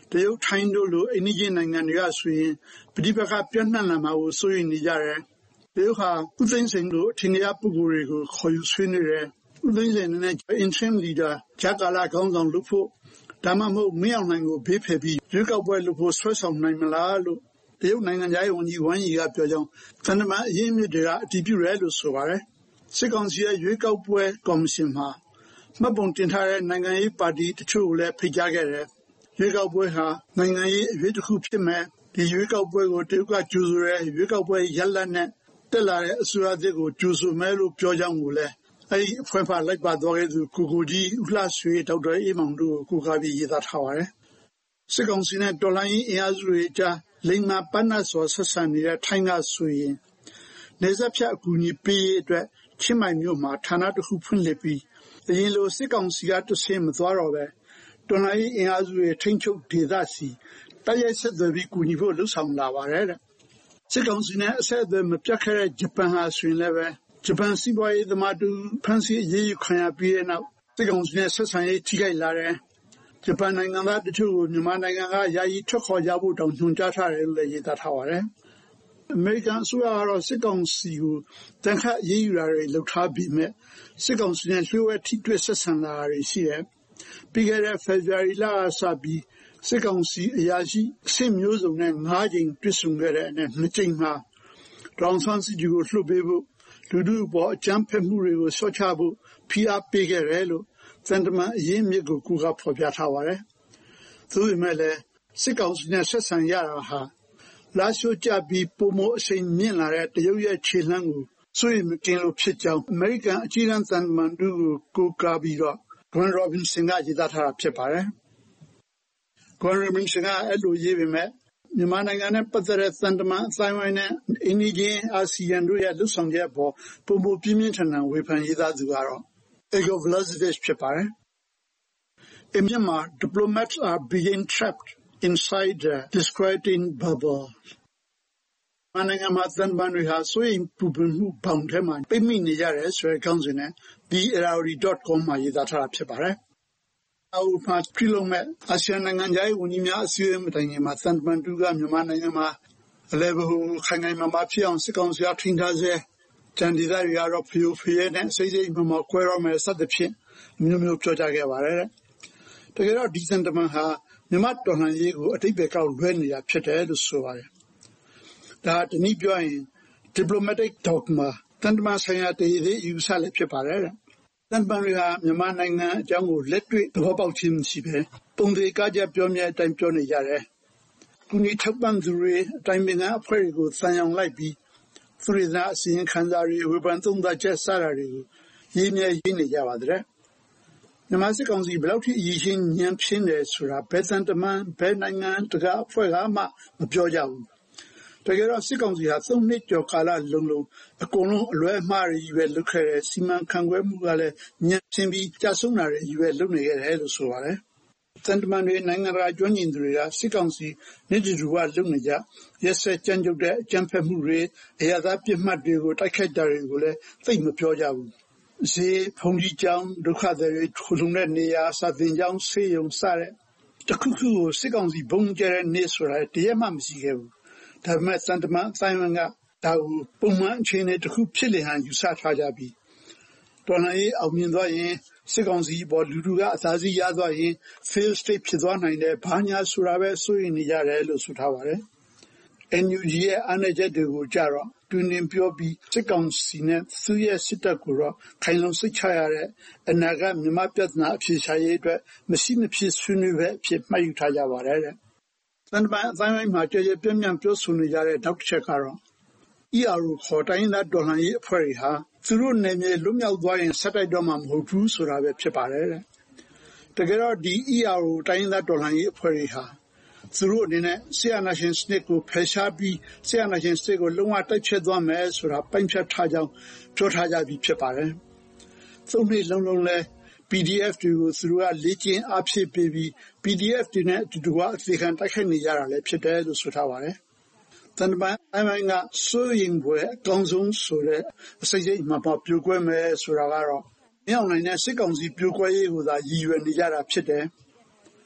တရုတ်ထိုင်းတို့လိုအိန္ဒိယနိုင်ငံတွေကဆိုရင်ပဋိပက္ခပြန့်နှံ့လာမှာကိုစိုးရိမ်နေကြတယ်တရုတ်ဟာဦးသိန်းစိန်တို့အထင်ကြီးပုဂ္ဂိုလ်တွေကိုခေါ်ယူဆွေးနွေးတယ်ဦးသိန်းစိန်နဲ့ interim leader ဂျာကာလာခေါင်းဆောင်လုပ်ဖို့ဒါမှမဟုတ်မင်းအောင်လှိုင်ကိုဘေးဖယ်ပြီးရွေးကောက်ပွဲလုပ်ဖို့ဆွဲဆောင်နိုင်မလားလို့တရုတ်နိုင်ငံသားရေးဝန်ကြီးဝမ်ယီကပြောကြောင်းသံတမန်အရင်းအမြစ်တွေကအတည်ပြုတယ်လို့ဆိုပါတယ်စစ်ကောင်စီရဲ့ရွေးကောက်ပွဲကော်မရှင်မှာမှတ်ပုံတင်ထားတဲ့နိုင်ငံရေးပါတီတချို့ကိုလည်းဖိတ်ကြားခဲ့တယ်ရွေးကောက်ပွဲဟာနိုင်ငံရေးအရွေးတစ်ခုဖြစ်မယ်ဒီရွေးကောက်ပွဲကိုတရုတ်ကကြိုဆိုရဲရွေးကောက်ပွဲရလဒ်နဲ့တက်လာတဲ့အစိုးရအသစ်ကိုကြိုဆိုမယ်လို့ပြောကြောင်းကိုလည်းအဲဒီအဖွဲ့မှလိုက်ပါသွားခဲ့သူကိုကိုကြီးဦးလှရွှေဒေါက်တာအေးမောင်တို့ကိုကိုကားပြီးရေးသားထားပါတယ်စစ်ကောင်စီနဲ့တော်လှန်ရေးအင်အားစုတွေကြားလိမ်မာပန်းနတ်စွာဆက်ဆံနေတဲ့ထိုင်းကဆိုရင်နေဆက်ဖြတ်အကူအညီပေးရေးအတွက်ချင်းမိုင်မြို့မှာဌာနတစ်ခုဖွင့်လှစ်ပြီးအရင်လိုစစ်ကောင်စီကတဆင်းမသွားတော့ပဲတော်လှန်ရေးအင်အားစုတွေထိန်းချုပ်ဒေသစီတိုက်ရိုက်ဆက်သွယ်ပြီးကူညီဖို့လှုံ့ဆော်လာပါတယ်တဲ့စစ်ကောင်စီနဲ့အဆက်အသွယ်မပြတ်ခဲ့တဲ့ဂျပန်ဟာဆိုရင်လည်းပဲဂျပန်စီးပွားရေးသမားတူဖန်စီအရေးယူခံရပြီးတဲ့နောက်စစ်ကောင်စီနဲ့ဆက်ဆံရေးထိခိုက်လာတယ်ဂျပန်နိုင်ငံသားတချို့ကိုမြန်မာနိုင်ငံကယာယီထွက်ခေါ်ကြဖို့တောင်းညွှန်ကြားထားတယ်လို့လည်းရေးသားထားပါတယ်အမေရိကန်အစိုးရကတော့စစ်ကောင်စီကိုတန်ခတ်ရေးယူတာတွေလုပ်ထားပြီးမြဲစစ်ကောင်စီနဲ့လျှို့ဝှက်ထိတွေ့ဆက်ဆံလာတာတွေရှိတယ်ပြီးခဲ့တဲ့ဖေဖော်ဝါရီလကစပြီးစစ်ကောင်စီအရာရှိအဆင့်မျိုးစုံနဲ့၅ကြိမ်တွေ့ဆုံခဲ့တဲ့နဲ့၂ကြိမ်မှာဒေါန်ဆန်းစီဂျီကိုလှုပ်ပေးဖို့လူထုအပေါ်အကြမ်းဖက်မှုတွေကိုဆော့ချဖို့ဖိအားပေးခဲ့တယ်လို့သံတမန်အရင်းမြစ်ကိုကူကဖော်ပြထားပါတယ်။သို့ပေမဲ့လည်းစစ်ကောင်စီနဲ့ဆက်ဆံရတာဟာလာရှိုးကြပြီးပုံမအစိမ်မြင့်လာတဲ့တရုတ်ရဲ့ခြေလှမ်းကိုစိုးရိမ်မကင်းလို့ဖြစ်ကြောင်းအမေရိကန်အကြီးအကဲသံတမန်တို့ကိုကိုးကားပြီးတော့ဂွန်ရောဘင်ဆန်ကရေးသားထားတာဖြစ်ပါတယ်။ဂွန်ရောဘင်ဆန်ကအဲ့လိုရေးပေမဲ့မြန်မာနိုင်ငံနဲ့ပတ်သက်တဲ့သံတမန်အတိုင်းဝိုင်းနဲ့အင်းဒီဂျင်အာဆီယံတို့ရဲ့လှုပ်ဆောင်ချက်ပေါ်ပုံပုံပြင်းပြင်းထန်ထန်ဝေဖန်ရေးသားသူကတော့ Igor Vlazovic ဖြစ်ပါတယ်။ In Myanmar, diplomats are being trapped inside the discrediting bubble. နိုင်ငံမှာသံတမန်တွေဟာစိုးရိမ်ပူပန်မှုဘောင်ထဲမှာပိတ်မိနေကြတယ်ဆိုတဲ့ခေါင်းစဉ်နဲ့ the irari dot com မှာရေးသားထားတာဖြစ်ပါတယ်။အောက်မှာပြုလုပ်မဲ့အာဆီယံနိုင်ငံခြားရေးဝန်ကြီးများအစည်းအဝေးမတိုင်ခင်မှာသံတမန်တို့ကမြန်မာနိုင်ငံမှာအလဲဘဟုခိုင်ခိုင်မာမာဖြစ်အောင်စစ်ကောင်စီကထိန်းထားစေကျန်ဒီသားတွေကတော့ဖျို့ဖျဲနဲ့စိတ်စိတ်မမောကွဲတော့မယ်စသဖြင့်မျိုးမျိုးပြောကြခဲ့ပါတယ်တဲ့။တကယ်တော့ဒီသံတမန်ဟာမြန်မာတော်လှန်ရေးကိုအတိတ်ပဲကောက်လွှဲနေတာဖြစ်တယ်လို့ဆိုပါတယ်။ဒါတနည်းပြောရင် diplomatic dogma တန်တမာဆိုင်ရာတည်သေးယူဆလည်းဖြစ်ပါတယ်တဲ့။တန်တမာတွေဟာမြန်မာနိုင်ငံအကြောင်းကိုလက်တွေ့သဘောပေါက်ခြင်းမရှိပဲပုံသေးကားကြပြောမြဲအတိုင်းပြောနေကြတယ်။ကုညီထောက်ပံ့သူတွေအတိုင်းပင်အဖွဲ့တွေကိုသံယောင်လိုက်ပြီးသူတွေကအစီရင်ခံစာတွေဝေဖန်သုံးသပ်ချက်စတာတွေကိုရေးမြဲရေးနေကြပါတဲ့။မြန်မာစစ်ကောင်စီဘယ်လောက်ထိအရေးချင်းညံပြင်းတယ်ဆိုတာဘယ်သံတမန်ဘယ်နိုင်ငံတကာအဖွဲ့ကမှမပြောကြဘူး။တကယ်တော့စစ်ကောင်စီဟာသုံးနှစ်ကျော်ကာလလုံးလုံးအကုန်လုံးအလွဲအမှားတွေကြီးပဲလုပ်ခဲ့တယ်စီမံခန့်ခွဲမှုကလည်းညံပြင်းပြီးကြာဆုံးတာတွေကြီးပဲလုပ်နေခဲ့တယ်လို့ဆိုပါတယ်။သံတမန်တွေနိုင်ငံတကာကျွမ်းကျင်သူတွေကစစ်ကောင်စီနေတူတူကလုပ်နေကြရက်စက်ကြမ်းကြုတ်တဲ့အကြမ်းဖက်မှုတွေအရာသားပြစ်မှတ်တွေကိုတိုက်ခိုက်တာတွေကိုလည်းသိမပြောကြဘူး။ဈေးဖုန်ကြီးကျောင်းဒုက္ခသည်တွေထိုးထုံတဲ့နေရာစာသင်ကျောင်းဆေးရုံစတဲ့တခုခုကိုစစ်ကောင်စီဘုံကျတဲ့နေဆိုတာတရက်မှမရှိခဲ့ဘူး။ဒါပေမဲ့စံတမန်အတိုင်းကဒါကိုပုံမှန်အခြေအနေတစ်ခုဖြစ်လေဟန်ယူဆထားကြပြီးတော်လှန်ရေးအောင်မြင်သွားရင်စစ်ကောင်စီပေါ်လူလူကအသာစီးရသွားရင် fail state ဖြစ်သွားနိုင်တယ်ဘာညာဆိုတာပဲစိုးရိမ်နေကြတယ်လို့ဆိုထားပါတယ်။ N U G ရဲ့အနေချက်တွေကိုကြတော့တွင်တင်ပြောပြီးစစ်ကောင်စီနဲ့သူ့ရဲ့စစ်တပ်ကိုတော့ခိုင်လုံစိတ်ချရတဲ့အနာဂတ်မြန်မာပြည်နာအဖြစ်ရှာရေးအတွက်မရှိမဖြစ်ဆွေးနွေးပဲအဖြစ်မှတ်ယူထားကြပါတယ်တဲ့။သံတမန်အတိုင်းမှာကြည်ကြပြန့်ပြန့်ပြောဆိုနေကြတဲ့နောက်တစ်ချက်ကတော့ E R O ခေါ်တိုင်းသားတော်လှန်ရေးအဖွဲ့တွေဟာသူတို့နယ်မြေလွတ်မြောက်သွားရင်ဆက်တိုက်တော့မှမဟုတ်ဘူးဆိုတာပဲဖြစ်ပါတယ်တဲ့။တကယ်တော့ဒီ E R O တိုင်းသားတော်လှန်ရေးအဖွဲ့တွေဟာသူတို့အနေနဲ့ဆီယနာရှင်စနစ်ကိုဖယ်ရှားပြီးဆီယနာရှင်စနစ်ကိုလုံးဝတိုက်ဖျက်သွားမယ်ဆိုတာပိုင်းဖြတ်ထားကြောင်းပြောထားကြပြီးဖြစ်ပါတယ်။သုံးနှစ်လုံးလုံးလဲ P D F တွေကိုသူတို့ကလေ့ကျင့်အားဖြည့်ပေးပြီး P D F တွေနဲ့အတူတူကအသေးခံတိုက်ခိုက်နေကြတာလည်းဖြစ်တယ်လို့ဆိုထားပါတယ်။တန်တမန်အမိုင်းကစိုးရင်ပွဲအကောင်းဆုံးဆိုတဲ့အစိတ်စိတ်မှပြိုကွဲမယ်ဆိုတာကတော့မင်းအောင်နိုင်တဲ့စစ်ကောင်စီပြိုကွဲရေးကိုသာရည်ရွယ်နေကြတာဖြစ်တယ်။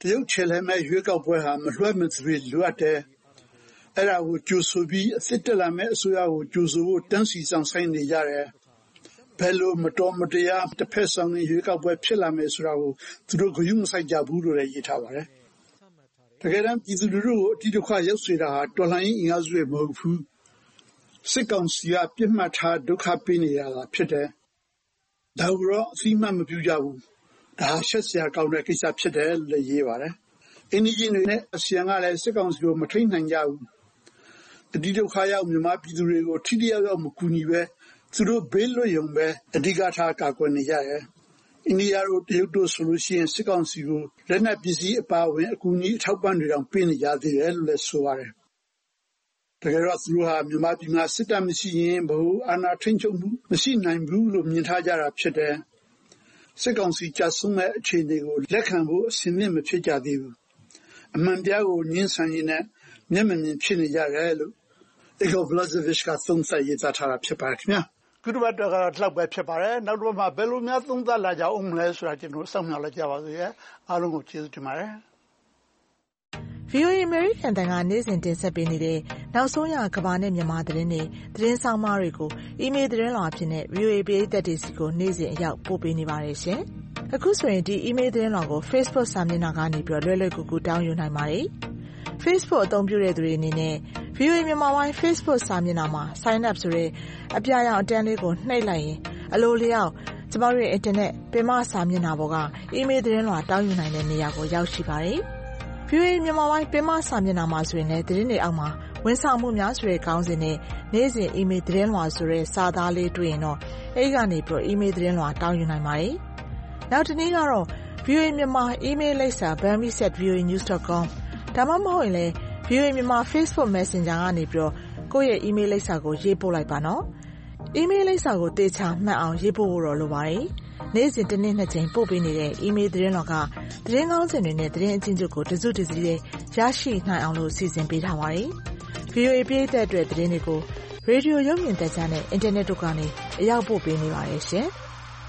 ရုတ်ချေလဲမဲ့ရွေးကောက်ပွဲဟာမလွှဲမသွေလိုအပ်တယ်အဲ့ဒါကိုကြိုဆိုပြီးအစ်စ်တက်လာမဲ့အစိုးရကိုကြိုဆိုဖို့တန်းစီဆောင်ဆိုင်နေကြတယ်ဘယ်လိုမတော်မတရားတစ်ဖက်ဆောင်နေရွေးကောက်ပွဲဖြစ်လာမယ်ဆိုတာကိုသူတို့ဂရုမစိုက်ကြဘူးလို့လည်းရေးထားပါတယ်တကယ်တမ်းပြည်သူလူထုကိုအတိဒုက္ခရောက်စေတာဟာတော်လှန်ရေးအင်အားစုတွေမဟုတ်ဘူးစစ်ကောင်စီကပြစ်မှတ်ထားဒုက္ခပေးနေရတာဖြစ်တယ်ဒါကိုတော့အသိမှတ်မပြုကြဘူးဒါရှက်စရာကောင်းတဲ့ကိစ္စဖြစ်တယ်လို့လည်းရေးပါတယ်အင်းကြီးတွေနဲ့အစီယံကလည်းစစ်ကောင်စီကိုမထိန်နိုင်ကြဘူးအတိဒုက္ခရောက်မြန်မာပြည်သူတွေကိုထိတိရောက်ရောက်မကူညီပဲသူတို့ဘေးလွတ်ရုံပဲအဓိကထားကာကွယ်နေကြတယ်အိန္ဒိယတို့တရုတ်တို့ဆိုလို့ရှိရင်စစ်ကောင်စီကိုလက်နက်ပစ္စည်းအပါအဝင်အကူအညီအထောက်ပံ့တွေတောင်ပေးနေကြသေးတယ်လို့လည်းဆိုပါတယ်တကယ်တော့သူတို့ဟာမြန်မာပြည်မှာစစ်တပ်မရှိရင်ဘ ഹു အာဏာထိန်းချုပ်မှုမရှိနိုင်ဘူးလို့မြင်ထားကြတာဖြစ်တယ်စစ်ကောင်စီကြဆုံးမဲ့အခြေအနေကိုလက်ခံဖို့အဆင်သင့်မဖြစ်ကြသေးဘူးအမှန်တရားကိုညှင်းဆန်ရင်းနဲ့မျက်မမြင်ဖြစ်နေကြတယ်လို့ Igor Blažević ကသုံးသပ်ရေးသားထားတာဖြစ်ပါတယ်ခင်ဗျာခုတစ်ပတ်တော့ကတော့ဒီလောက်ပဲဖြစ်ပါတယ်နောက်တစ်ပတ်မှာဘယ်လိုများသုံးသပ်လာကြအောင်မလဲဆိုတာကျွန်တော်စောင့်မျှော်လိုက်ကြပါစေအားလုံးကိုကျေးဇူးတင်ပါတယ်ဗီအိုအေ American တန်ကနေ့စဉ်တင်ဆက်ပေးနေတဲ့နောက်ဆုံးရကမ္ဘာနဲ့မြန်မာသတင်းတွေသတင်းဆောင်မတွေကိုအီးမေးလ်သတင်းလွှာအဖြစ်နဲ့ ဗီအိုအေ ပရိသတ်တွေစီကိုနေ့စဉ်အရောက်ပို့ပေးနေပါတယ်ရှင်။အခုဆိုရင်ဒီအီးမေးလ်သတင်းလွှာကို Facebook စာမျက်နှာကနေပြီးတော့လွယ်လွယ်ကူကူတောင်းယူနိုင်ပါတယ်။ Facebook အသုံးပြုတဲ့သူတွေအနေနဲ့ ဗီအိုအေ မြန်မာပိုင်း Facebook စာမျက်နှာမှာ Sign up ဆိုတဲ့အပြရောင်အတန်းလေးကိုနှိပ်လိုက်ရင်အလိုလျောက်ကျမတို့ရဲ့ Internet ပင်မစာမျက်နှာပေါ်ကအီးမေးလ်သတင်းလွှာတောင်းယူနိုင်တဲ့နေရာကိုရောက်ရှိပါတယ်။ ဗီအိုအေမြန်မာပိုင်းပင်မစာမျက်နှာမှာဆိုရင်လည်းသတင်းတွေအောက်မှာဝန်ဆောင်မှုများဆိုတဲ့ခေါင်းစဉ်နဲ့နေ့စဉ်အီးမေးလ်သတင်းလွှာဆိုတဲ့စာသားလေးတွေ့ရင်တော့အဲဒီကနေပြီးတော့အီးမေးလ်သတင်းလွှာတောင်းယူနိုင်ပါတယ်။နောက်တစ်နည်းကတော့ ဗီအိုအေမြန်မာအီးမေးလ်လိပ်စာ burmese at v o a news dot com ဒါမှမဟုတ်ရင်လည်း ဗီအိုအေမြန်မာ Facebook Messenger ကနေပြီးတော့ကိုယ့်ရဲ့အီးမေးလ်လိပ်စာကိုရေးပို့လိုက်ပါနော်။အီးမေးလ်လိပ်စာကိုတေချာမှတ်အောင်ရေးပို့ဖို့တော့လိုပါတယ်။နေ့စဉ်တစ်နေ့နှစ်ကြိမ်ပို့ပေးနေတဲ့အီးမေးလ်သတင်းလွှာကသတင်းကောင်းစင်တွေနဲ့သတင်းအချင်းချုပ်ကိုတစုတစည်းလေးရရှိနိုင်အောင်လို့စီစဉ်ပေးထားပါတယ်။ ဗီအိုအေပြည်သက်အတွက်သတင်းတွေကိုရေဒီယိုရုပ်မြင်သံကြားနဲ့အင်တာနက်တို့ကနေအရောက်ပို့ပေးနေပါတယ်ရှင်။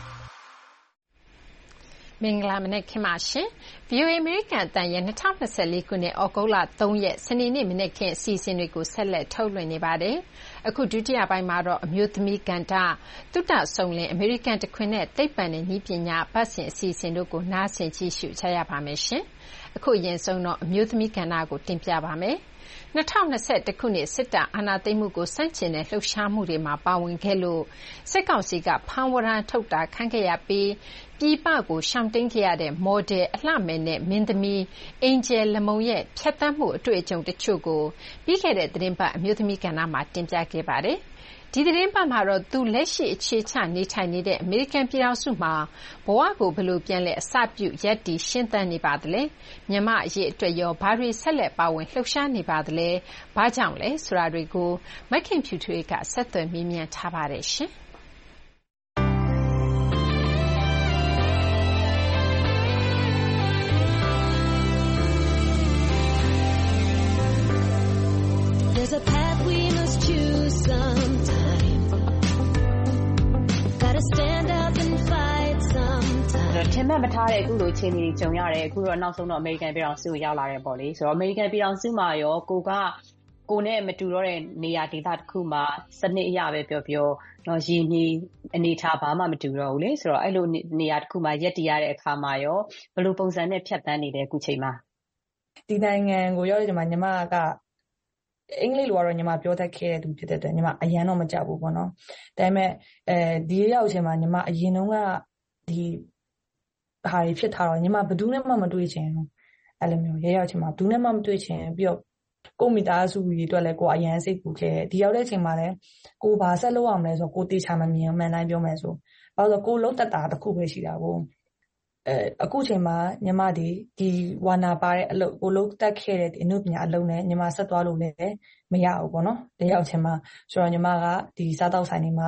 မင်္ဂလာမနက်ခင်းပါရှင် ဗီအိုအေ American အသံရဲ့၂၀၂၄ခုနှစ်ဩဂုတ်လ၃ရက်စနေနေ့မနက်ခင်းအစီအစဉ်တွေကိုဆက်လက်ထုတ်လွှင့်နေပါတယ်။အခုဒုတိယပိုင်းမှာတော့အမျိုးသမီးကဏ္ဍသုတဆုံလင် American တခွင်နဲ့သိပ္ပံနဲ့နည်းပညာပတ်စဉ်အစီအစဉ်တို့ကိုနားဆင်ကြည့်ရှုကြရပါမယ်ရှင်။အခုအရင်ဆုံးတော့အမျိုးသမီးကဏ္ဍကိုတင်ပြပါမယ်။၂၀၂၁ခုနှစ်စစ်တပ်အာဏာသိမ်းမှုကိုဆန့်ကျင်တဲ့လှုပ်ရှားမှုတွေမှာပါဝင်ခဲ့လို့စစ်ကောင်စီကဖမ်းဝရမ်းထုတ်တာခံခဲ့ရပြီးပြည်ပကိုရှောင်တိန်ခဲ့ရတဲ့မော်ဒယ်အလှမယ်နဲ့မင်းသမီးအင်ဂျယ်လမုံရဲ့ဖြတ်သန်းမှုအတွေ့အကြုံတချို့ကိုပြီးခဲ့တဲ့သတင်းပတ်အမျိုးသမီးကဏ္ဍမှာတင်ပြခဲ့ပါတယ်။ဒီသတင်းပတ်မှာတော့သူလက်ရှိအခြေချနေထိုင်နေတဲ့အမေရိကန်ပြည်ထောင်စုမှာဘဝကိုဘယ်လိုပြန်လဲအစပြုရက်တီရှင်းသန်းနေပါသလဲမြန်မာအရေးအတွက်ရောဘာတွေဆက်လက်ပါဝင်လှုပ်ရှားနေပါသလဲဘာကြောင့်လဲဆိုတာတွေကိုမခင်ဖြူထွေးကဆက်သွယ်မေးမြန်းထားပါတယ်ရှင်။ There's a path we must choose sometime. Gotta stand up and fight sometime. ထင်မှတ်မထားတဲ့အခုလိုအခြေအနေတွေကြုံရတယ်အခုတော့နောက်ဆုံးတော့အမေရိကန်ပြည်ထောင်စုကိုရောက်လာတယ်ပေါ့လေဆိုတော့အမေရိကန်ပြည်ထောင်စုမှာရောကိုကကိုနဲ့မတူတော့တဲ့နေရာဒေသတစ်ခုမှာစနစ်အရပဲပြောပြောတော့ရင်းနှီးအနေထားဘာမှမတူတော့ဘူးလေဆိုတော့အဲ့လိုနေရာတစ်ခုမှာရက်တည်ရတဲ့အခါမှာရောဘယ်လိုပုံစံနဲ့ဖြတ်သန်းနေတယ်အခုချိန်မှာဒီနိုင်ငံကိုရောက်တဲ့မှာညီမကအင်္ဂလိပ်လိုကတော့ညီမပြောတတ်ခဲ့တဲ့သူဖြစ်တဲ့အတွက်ညီမအရန်တော့မကြောက်ဘူးပေါ့နော်ဒါပေမဲ့အဲဒီရောက်ချိန်မှာညီမအရင်တုန်းကဒီဟာတွေဖြစ်ထားတော့ညီမဘယ်သူနဲ့မှမတွေ့ချင်ဘူးအဲ့လိုမျိုးရရောက်ချိန်မှာဘယ်သူနဲ့မှမတွေ့ချင်ပြီးတော့ကိုမိသားစုကြီးအတွက်လည်းကိုအရန်စိတ်ပူခဲ့ဒီရောက်တဲ့ချိန်မှာလည်းကိုဘာဆက်လုပ်အောင်လဲဆိုတော့ကိုတေချာမမြင်မှန်တိုင်းပြောမယ်ဆိုဘာလို့ကိုလုံးတက်တာတစ်ခုပဲရှိတာကိုအဲအခုချိန်မှာညီမဒီဒီဝါနာပါတဲ့အလုပ်ကိုလုံးတက်ခဲ့တဲ့အနုပညာအလုပ်နဲ့ညီမဆက်သွားလို့လည်းမရဘူးပေါ့နော်တယောက်ချင်းမှာဆိုတော့ညီမကဒီစားတောက်ဆိုင်တွေမှာ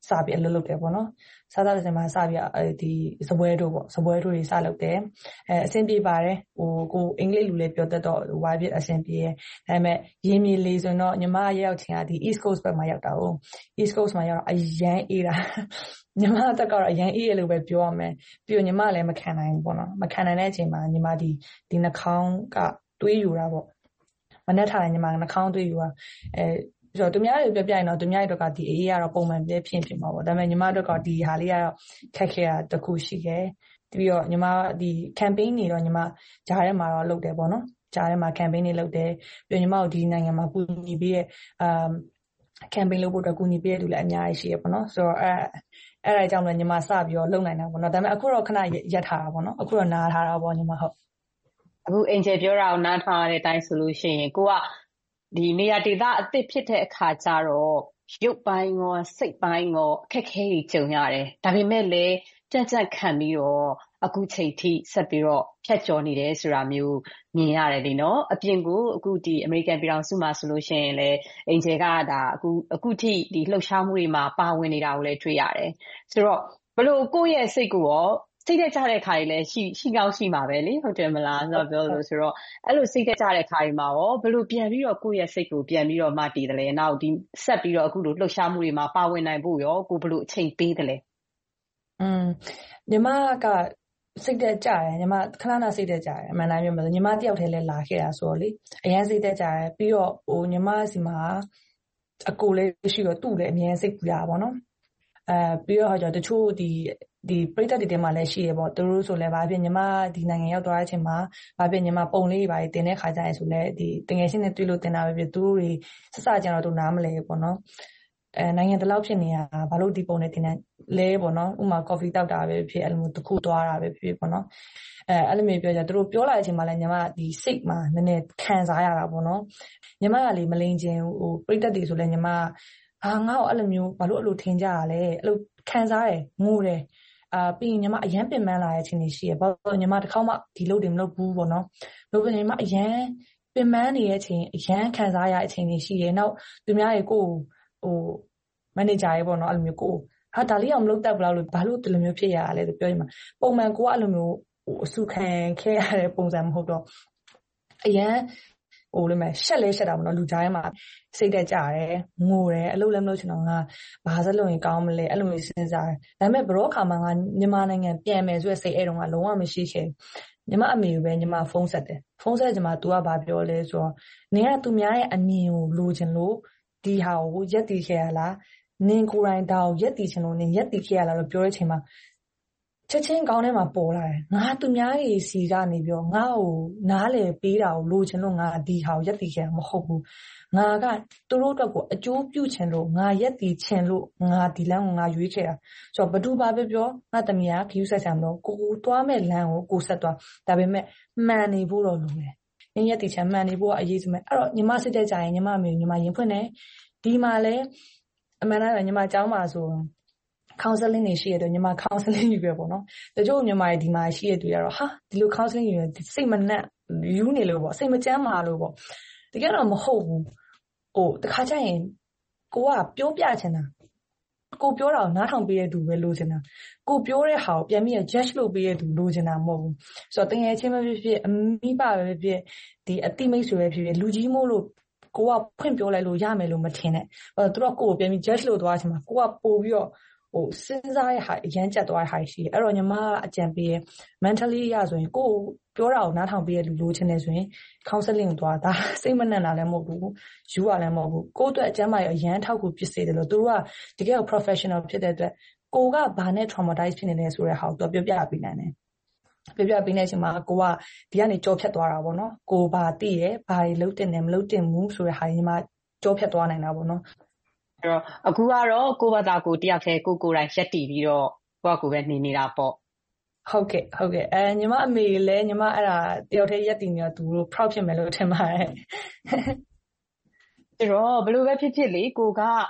စပြီးအလုပ်လုပ်တယ်ပေါ့နော်စားသားတွေမှာစပြီးဒီစပွဲတို့ပေါ့စပွဲတို့တွေစလုပ်တယ်အဲအဆင်ပြေပါတယ်ဟိုကိုအင်္ဂလိပ်လူလည်းပြောတတ်တော့ဝါပြအဆင်ပြေတယ်ဒါပေမဲ့ရင်းမြေလေးဆိုတော့ညီမရောက်ချင်တာဒီ East Coast ဘက်မှာရောက်တာဟုတ် East Coast မှာရောက်တော့အရန်အေးတာညီမတက်ကတော့အရန်အေးရလို့ပဲပြောရမယ်ပြီးတော့ညီမလည်းမခံနိုင်ဘူးပေါ့နော်မခံနိုင်တဲ့အချိန်မှာညီမဒီဒီနှာခေါင်းကတွေးယူတာပေါ့မနဲ့ထားတယ်ညီမနှာခေါင်းတွေးယူတာအဲဆိုတော့သူများတွေပြပြရင်တော့သူများတွေတော့ဒီအေးရတော့ပုံမှန်ပြဖြစ်ဖြစ်မှာပေါ့ဒါပေမဲ့ညီမတို့ကဒီဟာလေးကတော့ခက်ခဲတာတခုရှိခဲ့ပြီးတော့ညီမဒီ campaign တွေတော့ညီမဂျားထဲမှာတော့လုပ်တယ်ပေါ့နော်ဂျားထဲမှာ campaign တွေလုပ်တယ်ပြီးညီမတို့ဒီနိုင်ငံမှာကူညီပေးရဲ့အမ် campaign လုပ်ဖို့တော့ကူညီပေးရတူလည်းအများကြီးရှိရပေါ့နော်ဆိုတော့အဲအဲ့ဒါကြောင့်လည်းညီမစပြီးတော့လုပ်နိုင်တာပေါ့နော်ဒါပေမဲ့အခုတော့ခဏရက်ထားတာပေါ့နော်အခုတော့နားထားတာပေါ့ညီမဟုတ်အခု Angel ပြောတာကိုနားထားရတဲ့အတိုင်းဆိုလို့ရှိရင်ကိုကဒီနေရာဒေသအသစ်ဖြစ်တဲ့အခါကျတော့ရုပ်ပိုင်းရောစိတ်ပိုင်းရောအခက်အခဲတွေကြုံရတယ်ဒါပေမဲ့လည်းကြက်ကြက်ခံပြီးတော့အခုချိန်ထိဆက်ပြီးတော့ဖြတ်ကျော်နေတယ်ဆိုတာမျိုးမြင်ရတယ်လေနော်အပြင်ကိုအခုဒီ American ပြည်ထောင်စုမှာဆိုလို့ရှိရင်လည်း Angel ကဒါအခုအခုထိဒီလှုပ်ရှားမှုတွေမှာပါဝင်နေတာကိုလည်းတွေ့ရတယ်ဆိုတော့ဘလို့ကိုယ့်ရဲ့စိတ်ကိုရောစိတ်သက်ကြတဲ့ခါတွေလည်းရှိရှိကောင်းရှိမှာပဲလေဟုတ်တယ်မလားဆိုတော့ပြောလို့ဆိုတော့အဲ့လိုစိတ်သက်ကြတဲ့ခါတွေမှာရောဘလို့ပြန်ပြီးတော့ကိုယ့်ရဲ့စိတ်ကိုပြန်ပြီးတော့မတည်တယ်လေနောက်ဒီဆက်ပြီးတော့အခုလိုလှုပ်ရှားမှုတွေမှာပါဝင်နိုင်ဖို့ရောကိုဘလို့အချိန်ပေးတယ်လေอืมညီမကစိတ်သက်ကြတယ်ညီမခဏခဏစိတ်သက်ကြတယ်အမှန်တမ်းပြောမယ်ဆိုညီမတယောက်တည်းလည်းလာခဲ့တာဆိုတော့လေအရင်စိတ်သက်ကြတယ်ပြီးတော့ဟိုညီမစီမှာအကိုလေးရှိတော့သူ့လည်းအများစိတ်ပူတာပေါ့နော်အဲပြီးတော့ဟောကြတချို့ဒီဒီပရိသတ်တွေထဲမှာလည်းရှိရပေါ့သူတို့ဆိုလည်းဗာဖြစ်ညီမဒီနိုင်ငံရောက်သွားတဲ့အချိန်မှာဗာဖြစ်ညီမပုံလေးတွေဗာတင်တဲ့ခါကျရင်ဆိုလည်းဒီတငယ်ချင်းတွေတွေ့လို့တင်တာပဲဖြစ်သူတို့တွေစစကြတော့သူနားမလဲပေါ့နော်အဲနိုင်ငံတလောက်ဖြစ်နေတာဘာလို့ဒီပုံနဲ့တင်တဲ့လဲပေါ့နော်ဥမာ coffee တောက်တာပဲဖြစ်အဲ့လိုမျိုးတစ်ခုသွားတာပဲဖြစ်ပေါ့နော်အဲအဲ့လိုမျိုးပြောကြသူတို့ပြောလာတဲ့အချိန်မှာလည်းညီမဒီစိတ်မှာနည်းနည်းခံစားရတာပေါ့နော်ညီမကလေမလိန်ချင်းဟိုပရိသတ်တွေဆိုလည်းညီမအာငါ့ကိုအဲ့လိုမျိုးဘာလို့အဲ့လိုထင်ကြရလဲအဲ့လိုခံစားရငိုတယ်အာပြီးရင်ညီမအရန်ပင်ပန်းလာတဲ့အချိန်တွေရှိရဘာလို့ညီမတစ်ခေါက်မှဒီလုပ်တယ်မလုပ်ဘူးပေါ့နော်လို့ပြင်ညီမအရန်ပင်ပန်းနေတဲ့အချိန်အရန်ခံစားရတဲ့အချိန်တွေရှိရနောက်သူများတွေကိုဟိုမန်နေဂျာရေပေါ့နော်အဲ့လိုမျိုးကိုဟာဒါလေးအောင်မလုပ်တတ်ဘူးလားလို့ဘာလို့ဒီလိုမျိုးဖြစ်ရတာလဲလို့ပြောရင်မှာပုံမှန်ကိုကအဲ့လိုမျိုးဟိုအဆုခံခဲ့ရတဲ့ပုံစံမဟုတ်တော့အရန်ဟိုလည်းမရှက်လဲရှက်တာပေါ့နော်လူကြားထဲမှာစိတ်တက်ကြတယ်ငိုတယ်အလုပ်လည်းမလုပ်ချင်တော့ငါဘာစလုပ်ရင်ကောင်းမလဲအဲ့လိုမျိုးစဉ်းစားတယ်ဒါပေမဲ့ဘရောခါမှာငါမြန်မာနိုင်ငံပြန်မယ်ဆိုတဲ့စိတ်အဲ့တုန်းကလုံးဝမရှိခဲ့ညီမအမေကိုပဲညီမဖုန်းဆက်တယ်ဖုန်းဆက်ကြမှာ तू ကဘာပြောလဲဆိုတော့နင်ကသူများရဲ့အမြင်ကိုလိုချင်လို့ဒီဟာကိုရက်တည်ခဲ့ရလားနင်ကိုယ်တိုင်ဒါကိုရက်တည်ချင်လို့နင်ရက်တည်ခဲ့ရလားလို့ပြောတဲ့အချိန်မှာချက်ချင်းကောင်းထဲမှာပေါ်လာတယ်ငါသူများကြီးစီကနေပြောငါ့ကိုနားလေပေးတာကိုလိုချင်လို့ငါဒီဟာကိုရက်တည်ခဲ့တာမဟုတ်ဘူးငါကသူတို့အတွက်ကိုအကျိုးပြုချင်လို့ငါရက်တည်ချင်လို့ငါဒီလမ်းကိုငါရွေးခဲ့တာဆိုတော့ဘသူဘာပဲပြောငါတမီးကခယူးဆက်ဆံမလို့ကိုကိုသွားမဲ့လမ်းကိုကိုဆက်သွားဒါပေမဲ့မှန်နေဖို့တော့လိုတယ်နင်ရက်တည်ချင်မှန်နေဖို့ကအရေးကြီးမယ်အဲ့တော့ညီမစိတ်တက်ကြရင်ညီမအမေညီမရင်ဖွင့်တယ်ဒီမှာလဲအမှန်တရားညီမအကြောင်းပါဆိုcounseling တွေရှိရတော့ညီမ counseling ယူပဲပေါ့နော်တချို့ညီမတွေဒီမှာရှိရတွေ့ရတော့ဟာဒီလို counseling ယူရင်စိတ်မနှက်ယူနေလို့ပေါ့စိတ်မကြမ်းမာလို့ပေါ့တကယ်တော့မဟုတ်ဘူးဟိုတခါကျရင်ကိုကပြောပြချင်တာကိုပြောတာကိုနားထောင်ပေးတဲ့သူပဲလိုချင်တာကိုပြောတဲ့ဟာကိုပြန်ပြီး judge လုပ်ပေးတဲ့သူလိုချင်တာမဟုတ်ဘူးဆိုတော့တကယ်ချင်းပဲဖြစ်ဖြစ်အမိဘပဲဖြစ်ဖြစ်ဒီအတိမိတ်ဆွေပဲဖြစ်ဖြစ်လူကြီးမို့လို့ကိုကဖွင့်ပြောလိုက်လို့ရမယ်လို့မထင်နဲ့ဘာလို့သူတို့ကိုကိုပြန်ပြီး judge လုပ်သွားချင်မှာကိုကပို့ပြီးတော့ဟိုစဉ်းစားရဟာအရန်ကြက်သွားတဲ့ဟာရှိတယ်အဲ့တော့ညီမအကြံပေးရ mentally ရဆိုရင်ကိုပြောတာကိုနားထောင်ပေးရလူလိုချင်နေဆိုရင် counseling ကိုသွားဒါစိတ်မနှံ့တာလည်းမဟုတ်ဘူးယူရလည်းမဟုတ်ဘူးကိုယ့်အတွက်အကျမ်းမာရအရန်ထောက်ကူဖြစ်စေတယ်လို့သူတို့ကတကယ် professional ဖြစ်တဲ့အတွက်ကိုကဘာနဲ့ traumatize ဖြစ်နေလဲဆိုတဲ့ဟာကိုသူပြောပြပေးနိုင်တယ်ပြပြပေးနေတဲ့အချိန်မှာကိုကဒီကနေကြောဖြတ်သွားတာပေါ့နော်ကိုဘာသိရဘာတွေလုပ်တင်တယ်မလုပ်တင်ဘူးဆိုတဲ့ဟာညီမကြောဖြတ်သွားနိုင်တာပေါ့နော်အဲ့တော့အခုကတော့ကိုယ့်ဘာသာကိုတယောက်တည်းကိုကိုယ်တိုင်ရက်တည်ပြီးတော့ကိုယ့်ကိုယ်ပဲနေနေတာပေါ့ဟုတ်ကဲ့ဟုတ်ကဲ့အဲညီမအမေလည်းညီမအဲ့ဒါတယောက်တည်းရက်တည်နေတော့သူတို့ proud ဖြစ်မယ်လို့ထင်ပါတယ်အဲ့တော့ဘယ်လိုပဲဖြစ်ဖြစ်လေကိုက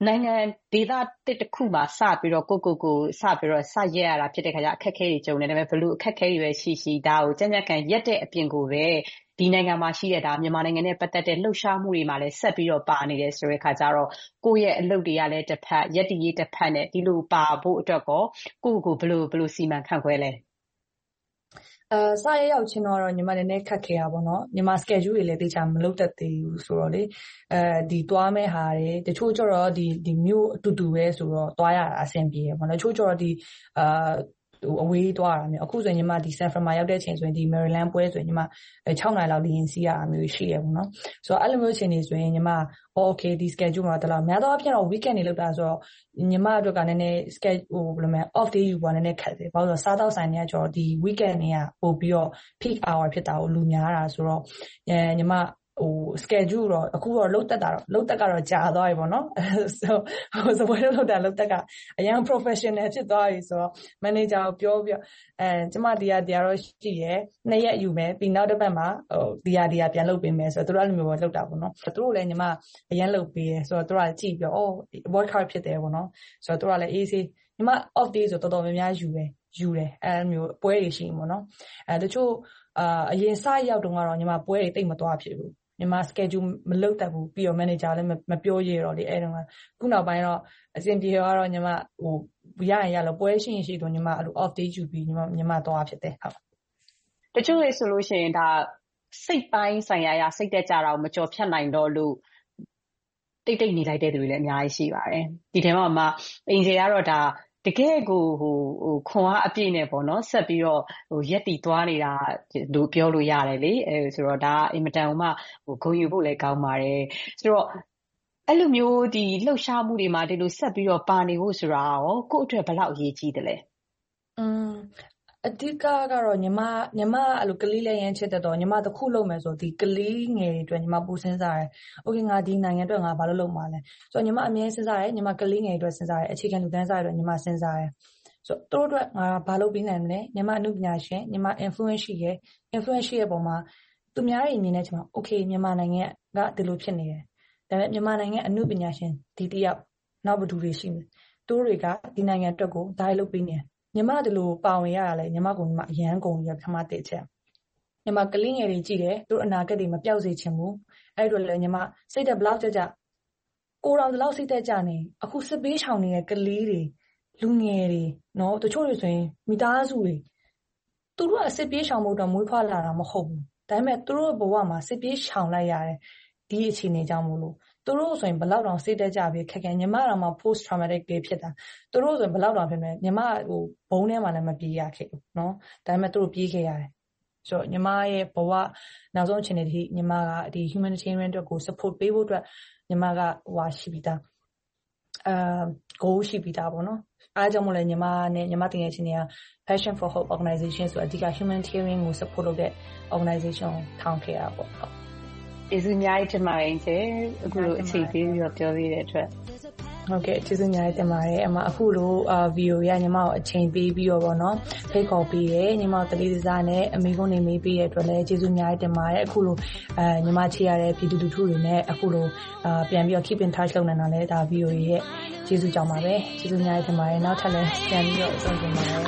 နိုင်ငံဒေသတစ်တစ်ခုမှာစပြီးတော့ကိုကိုကိုစပြီးတော့စရက်ရတာဖြစ်တဲ့ခါကျအခက်အခဲတွေကြုံနေတယ်ဒါပေမဲ့ဘလို့အခက်အခဲတွေပဲရှိရှိဒါကိုကြံ့ကြံ့ခံရက်တဲ့အပြင်ကိုပဲဒီနိုင်ငံမှာရှိတဲ့ဒါမြန်မာနိုင်ငံနဲ့ပတ်သက်တဲ့လှုပ်ရှားမှုတွေမှာလည်းဆက်ပြီးတော့ပါနေတယ်ဆိုတဲ့ခါကျတော့ကိုယ့်ရဲ့အလုပ်တွေကလည်းတစ်ဖက်ရက်တရေးတစ်ဖက်နဲ့ဒီလိုပါဖို့အတွက်ကောကိုကိုဘလို့ဘလို့စီမံခန့်ခွဲလဲအဲစရရောက်ချင်းတော့ညီမနည်းနည်းခက်ခဲရပါတော့ညီမ schedule တွေလည်းတေချာမလုပ်တတ်သေးဘူးဆိုတော့လေအဲဒီတွားမဲ့ဟာတွေတချို့ကျတော့ဒီဒီမျိုးအတူတူပဲဆိုတော့တွားရတာအဆင်ပြေရပါတော့တချို့ကျတော့ဒီအာအဝေးတွားရတာမျိုးအခုဆိုရင်ညီမဒီ San Fran မှာရောက်တဲ့ချိန်ဆိုရင်ဒီ Maryland ပွဲဆိုရင်ညီမ၆နာရီလောက်လင်းစီးရတာမျိုးရှိရပါတော့ဆိုတော့အဲ့လိုမျိုးချိန်နေဆိုရင်ညီမ okay ဒီ schedule မှာတလားများတော့အဖြစ်တော့ weekend တွေလောက်တာဆိုတော့ညီမအတွက်ကနည်းနည်း schedule ဟိုဘယ်လိုမလဲ off day ယူပါနည်းနည်းခက်တယ်ဘာလို့လဲစားတော့ဆိုင်တွေကကျတော့ဒီ weekend တွေကပို့ပြီးတော့ peak hour ဖြစ်တာကိုလူများတာဆိုတော့အဲညီမဟို schedule တော့အခုတော့လုတ်တက်တာတော့လုတ်တက်ကတော့ကြာသွားပြီပေါ့နော်ဆိုဟိုစပွဲလုတ်တာလုတ်တက်ကအရင် professional ဖြစ်သွားပြီဆိုတော့ manager ကိုပြောပြအဲကျမဒီဟာဒီဟာတော့ရှိရယ်နှစ်ရက်ယူမယ်ပြီးနောက်တစ်ပတ်မှာဟိုဒီဟာဒီဟာပြန်လုတ်ပေးမယ်ဆိုတော့သူတို့အဲ့လိုမျိုးပဲလုတ်တာပေါ့နော်သူတို့လည်းညီမအရင်လုတ်ပေးတယ်ဆိုတော့သူတို့ကကြည့်ပြီးတော့ work hard ဖြစ်တယ်ပေါ့နော်ဆိုတော့သူတို့ကလည်း easy ညီမ off day ဆိုတော်တော်များများယူတယ်ယူတယ်အဲ့လိုမျိုးပွဲတွေရှိမှာပေါ့နော်အဲတချို့အာအရင်စရောက်တုန်းကတော့ညီမပွဲတွေတိတ်မသွားဖြစ်ဘူးညီမ schedule မလုပ်တတ်ဘူးပြီးတော့ manager လည်းမပြောရတော့လေအဲ့တုန်းကခုနောက်ပိုင်းတော့အစဉ်ပြေတော့ညီမဟိုရရင်ရလို့ပွဲရှိရင်ရှိတော့ညီမအဲ့လို off day ယူပြီးညီမညီမသွားဖြစ်တယ်ဟုတ်တချို့လေဆိုလို့ရှိရင်ဒါစိတ်ပိုင်းဆိုင်ရာရစိတ်တက်ကြတာကိုမကြော်ဖြတ်နိုင်တော့လို့တိတ်တိတ်နေလိုက်တဲ့သူတွေလည်းအများကြီးရှိပါတယ်ဒီထဲမှာမှအင်ဂျီကတော့ဒါတကယ်ကိုဟိုဟိုခွန်အားအပြည့်နဲ့ပေါ့နော်ဆက်ပြီးတော့ဟိုရက်တီသွားနေတာလို့ပြောလို့ရတယ်လေအဲဆိုတော့ဒါအင်မတန်မှဟိုဂုဏ်ယူဖို့လည်းကောင်းပါတယ်ဆိုတော့အဲ့လိုမျိုးဒီလှုပ်ရှားမှုတွေမှာဒီလိုဆက်ပြီးတော့ပါနေဖို့ဆိုတာရောကိုယ့်အတွက်ဘယ်လောက်အရေးကြီးတယ်လဲอืมအဓိကကတော့ညီမညီမအဲ့လိုကလေးလေးရန်ချစ်တဲ့တော့ညီမတစ်ခုလုပ်မယ်ဆိုဒီကလေးငယ်တွေအတွက်ညီမပူစဉ်းစားတယ်။ Okay ငါဒီနိုင်ငံအတွက်ငါဘာလို့လုပ်မှာလဲ။ဆိုတော့ညီမအမြဲစဉ်းစားတယ်ညီမကလေးငယ်တွေအတွက်စဉ်းစားတယ်အခြေခံလူတန်းစားတွေအတွက်ညီမစဉ်းစားတယ်။ဆိုတော့တို့အတွက်ငါဘာလုပ်ပြီးနိုင်မလဲညီမအမှုပညာရှင်ညီမ influence ရှိရဲ့ influence ရှိရဲ့ပုံမှာသူများတွေမြင်နေချင်မှာ Okay မြန်မာနိုင်ငံကဒီလိုဖြစ်နေတယ်။ဒါပေမဲ့မြန်မာနိုင်ငံအမှုပညာရှင်ဒီတယောက်နောက်ဘယ်သူတွေရှိမလဲ။တို့တွေကဒီနိုင်ငံအတွက်ကိုဒါလုပ်ပြီးနေညီမဒီလိုပါဝင်ရတာလေညီမကညီမအရန်ကုန်ရပထမတစ်ချက်ညီမကလေးငယ်တွေကြည့်တယ်တို့အနာဂတ်တွေမပြောက်စေချင်ဘူးအဲ့တို့လည်းညီမစိတ်သက်ဘလောက်ကြကြကိုတော်ဒီလောက်စိတ်သက်ကြနေအခုစစ်ပေးချောင်နေတဲ့ကလေးတွေလူငယ်တွေနော်တချို့တွေဆိုရင်မိသားစုတွေသူတို့ကစစ်ပေးချောင်ဖို့တော့မွေးဖွားလာတာမဟုတ်ဘူးဒါပေမဲ့သူတို့ဘဝမှာစစ်ပေးချောင်လိုက်ရတယ်ဒီအခြေအနေကြောင့်မို့လို့သူတို့ဆိုရင်ဘလောက်တောင်စိတ်တက်ကြပြီးခက်ခဲညီမတော်မှာ post traumatic တွေဖြစ်တာသူတို့ဆိုရင်ဘလောက်တောင်ဖြစ်နေညီမဟိုဘုံထဲမှာလည်းမပြေးရခဲ့ဘူးเนาะဒါပေမဲ့သူတို့ပြေးခဲ့ရတယ်ဆိုတော့ညီမရဲ့ဘဝနောက်ဆုံးအခြေအနေဒီညီမကဒီ humanitarian အတွက်ကို support ပေးဖို့အတွက်ညီမကဟိုဟာရှိပြီးသားအာ goal ရှိပြီးသားပေါ့နော်အားကြောင့်မလို့ညီမနဲ့ညီမတင်ရဲ့ချင်းတွေက Passion for Hope Organization ဆိုအဓိက humanitarian ကို support လုပ်တဲ့ organization ထောင်ခဲ့တာပေါ့ဟုတ်ကျေးဇူးအများကြီးတင်ပါတယ်ကျအခုလိုအချိန်ပေးပြီးတော့ပြောပေးတဲ့အတွက်ဟုတ်ကဲ့ကျေးဇူးအများကြီးတင်ပါတယ်အမအခုလိုဗီဒီယိုရညီမကိုအချိန်ပေးပြီးတော့ဗောနော်ဖိတ်ခေါ်ပေးတယ်ညီမတလေးစားနဲ့အမေကုန်းနေမေးပေးတဲ့အတွက်လည်းကျေးဇူးအများကြီးတင်ပါတယ်အခုလိုအဲညီမချေရတဲ့ပြည်သူလူထုတွေနဲ့အခုလိုအာပြန်ပြီးတော့ keep in touch လုပ်နေတာလည်းဒါဗီဒီယိုရဲ့ကျေးဇူးကြောင့်ပါပဲကျေးဇူးအများကြီးတင်ပါတယ်နောက်ထပ်လည်းပြန်ပြီးတော့ဆုံးဖြတ်ပါမယ်